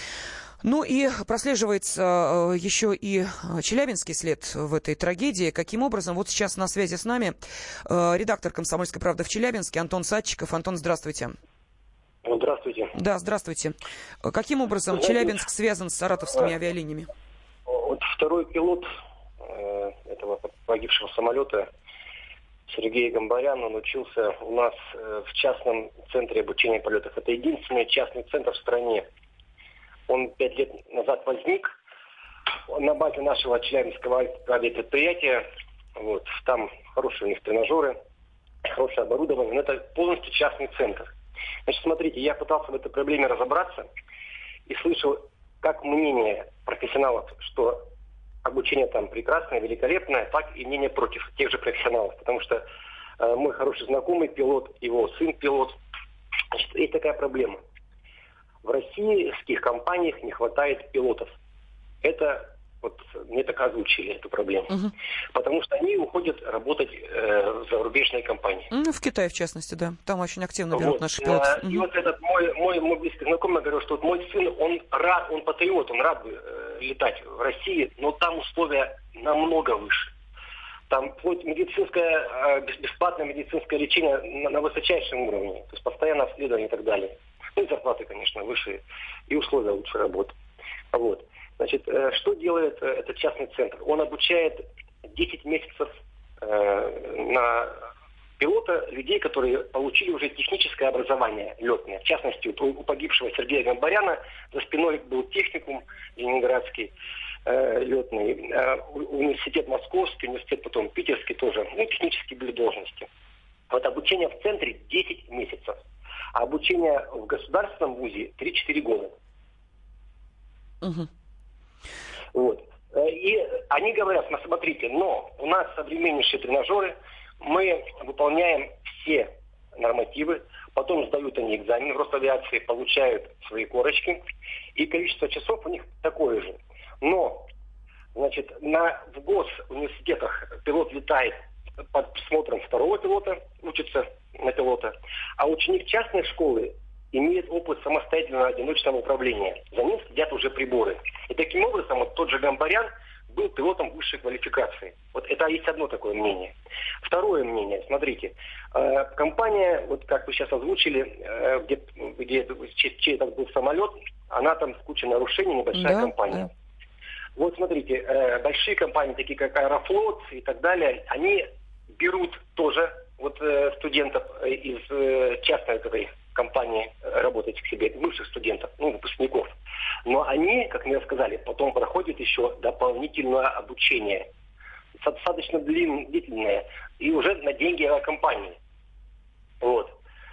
Ну и прослеживается э, еще и челябинский след в этой трагедии. Каким образом? Вот сейчас на связи с нами э, редактор «Комсомольской правды» в Челябинске Антон Садчиков. Антон, здравствуйте. Здравствуйте. Да, здравствуйте. Каким образом Знаете, Челябинск связан с саратовскими авиалиниями? Вот второй пилот э, этого погибшего самолета, Сергей Гамбарян, он учился у нас э, в частном центре обучения полетов. Это единственный частный центр в стране. Он пять лет назад возник на базе нашего Челябинского авиапредприятия. Вот. Там хорошие у них тренажеры, хорошее оборудование. Но это полностью частный центр. Значит, смотрите, я пытался в этой проблеме разобраться и слышал как мнение профессионалов, что обучение там прекрасное, великолепное, так и мнение против тех же профессионалов. Потому что э, мой хороший знакомый пилот, его сын пилот. Значит, есть такая проблема. В российских компаниях не хватает пилотов. Это вот мне так озвучили эту проблему. Угу. Потому что они уходят работать э, в зарубежные компании. Ну, в Китае, в частности, да. Там очень активно берут вот. наши пилоты. А, угу. И вот этот мой, мой, мой близкий знакомый говорил, что вот мой сын, он рад, он патриот, он рад бы э, летать в России, но там условия намного выше. Там медицинское, э, бесплатное медицинское лечение на, на высочайшем уровне. То есть постоянное обследование и так далее. Ну и зарплаты, конечно, выше, и условия лучше работы. Вот. Значит, что делает этот частный центр? Он обучает десять месяцев э, на пилота людей, которые получили уже техническое образование летное. В частности, у, у погибшего Сергея Гамбаряна за спиной был техникум ленинградский э, летный, э, университет Московский, университет потом Питерский тоже, ну, технические были должности. Вот обучение в центре десять месяцев, а обучение в государственном вузе три-четыре года. Угу. Вот. И они говорят, смотрите, но у нас современнейшие тренажеры, мы выполняем все нормативы, потом сдают они экзамен в Росавиации, получают свои корочки, и количество часов у них такое же. Но, значит, на, в госуниверситетах пилот летает под присмотром второго пилота, учится на пилота, а ученик частной школы имеет опыт самостоятельного одиночного управления. За ним следят уже приборы. И таким образом вот тот же Гамбарян был пилотом высшей квалификации. Вот это есть одно такое мнение. Второе мнение, смотрите, э, компания, вот как вы сейчас озвучили, э, где, где чей, чей этот был самолет, она там с кучей нарушений, небольшая да, компания. Да. Вот смотрите, э, большие компании, такие как Аэрофлот и так далее, они берут тоже вот э, студентов из э, частной этой компании работать к себе, бывших студентов, ну, выпускников. Но они, как мне сказали, потом проходят еще дополнительное обучение. Достаточно длительное. И уже на деньги компании. Вот.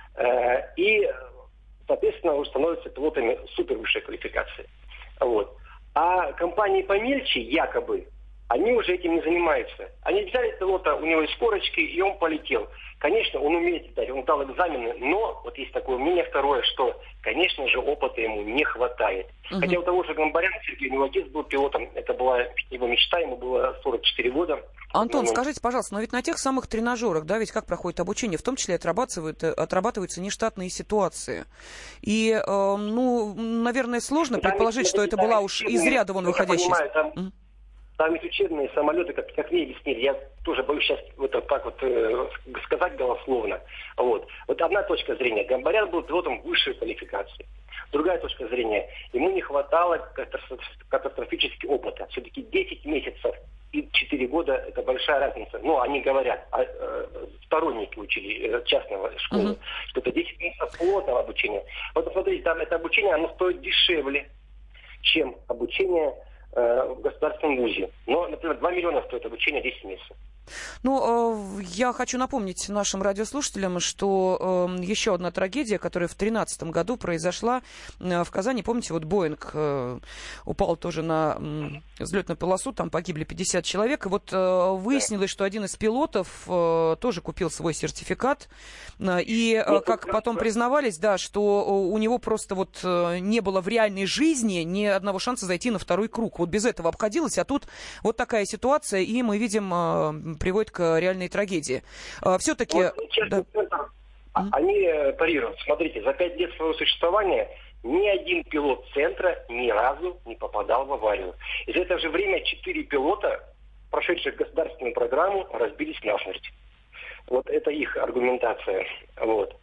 И, соответственно, уже становятся пилотами супер высшей квалификации. Вот. А компании помельче, якобы, они уже этим не занимаются. Они взяли пилота, у него есть корочки, и он полетел. Конечно, он умеет летать, он дал экзамены, но вот есть такое мнение второе, что, конечно же, опыта ему не хватает. Угу. Хотя у того же Гамбаряна Сергея, у него отец был пилотом, это была его мечта, ему было сорок четыре года. Антон, ну, скажите, пожалуйста, но ведь на тех самых тренажерах, да, ведь как проходит обучение, в том числе отрабатывают, отрабатываются нештатные ситуации. И, э, ну, наверное, сложно там предположить, что это была уж из ряда вон выходящая. Там есть учебные самолеты, как, как мне объяснили, я тоже боюсь сейчас вот так вот э, сказать голословно. Вот. Вот одна точка зрения. Гамбарян был пилотом высшей квалификации. Другая точка зрения. Ему не хватало катастрофически опыта. Все-таки десять месяцев и четыре года – это большая разница. Ну, они говорят, а, э, сторонники учили э, частного школы, uh-huh. что это десять месяцев плотного обучения. Вот посмотрите, там это обучение, оно стоит дешевле, чем обучение в государственном вузе. Но, например, два миллиона стоит обучение десять месяцев. Ну, я хочу напомнить нашим радиослушателям, что э, еще одна трагедия, которая в две тысячи тринадцатом году произошла э, в Казани. Помните, вот Боинг э, упал тоже на э, взлетную полосу, там погибли пятьдесят человек. И вот э, выяснилось, что один из пилотов э, тоже купил свой сертификат. Э, и, э, как потом признавались, да, что у него просто вот э, не было в реальной жизни ни одного шанса зайти на второй круг. Вот без этого обходилось, а тут вот такая ситуация, и мы видим... Э, приводит к реальной трагедии. Все-таки... Вот, да. Они парируют. Смотрите, за пять лет своего существования ни один пилот центра ни разу не попадал в аварию. И за это же время четыре пилота, прошедших государственную программу, разбились насмерть. Вот это их аргументация. Вот.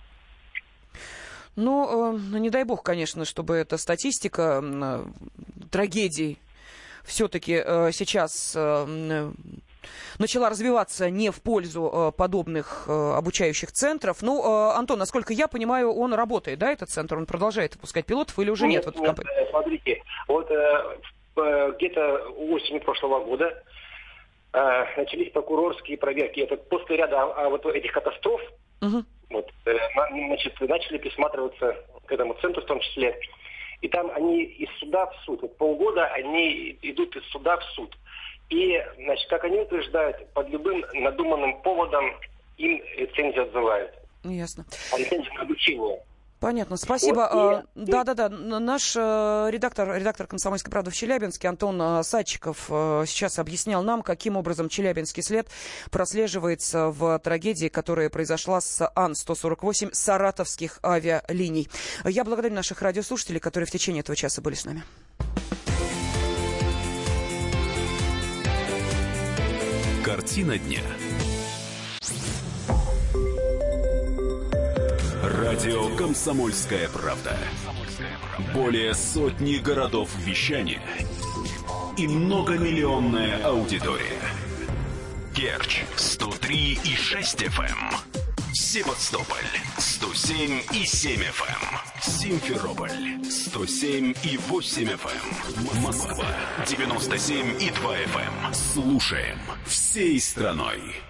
Ну, э, не дай бог, конечно, чтобы эта статистика э, трагедий все-таки э, сейчас... Э, начала развиваться не в пользу подобных обучающих центров. Ну, Антон, насколько я понимаю, он работает, да, этот центр? Он продолжает выпускать пилотов или уже нет? Нет, нет, нет смотрите, вот где-то осенью прошлого года начались прокурорские проверки. Это после ряда а, вот этих катастроф, uh-huh. вот, значит, начали присматриваться к этому центру в том числе. И там они из суда в суд. Вот полгода они идут из суда в суд. И, значит, как они утверждают, под любым надуманным поводом им лицензию отзывают. Ясно. А лицензию на обучение. Понятно, спасибо. Да-да-да, наш редактор, редактор «Комсомольской правды» в Челябинске Антон Садчиков сейчас объяснял нам, каким образом челябинский след прослеживается в трагедии, которая произошла с Ан сто сорок восемь саратовских авиалиний. Я благодарю наших радиослушателей, которые в течение этого часа были с нами. Картина дня. Радио «Комсомольская правда». Более сотни городов вещания и многомиллионная аудитория. Керчь сто три и шесть эф эм, Севастополь сто семь и семь эф эм, Симферополь сто семь и восемь эф эм, Москва девяносто семь и два эф эм. Слушаем всей страной.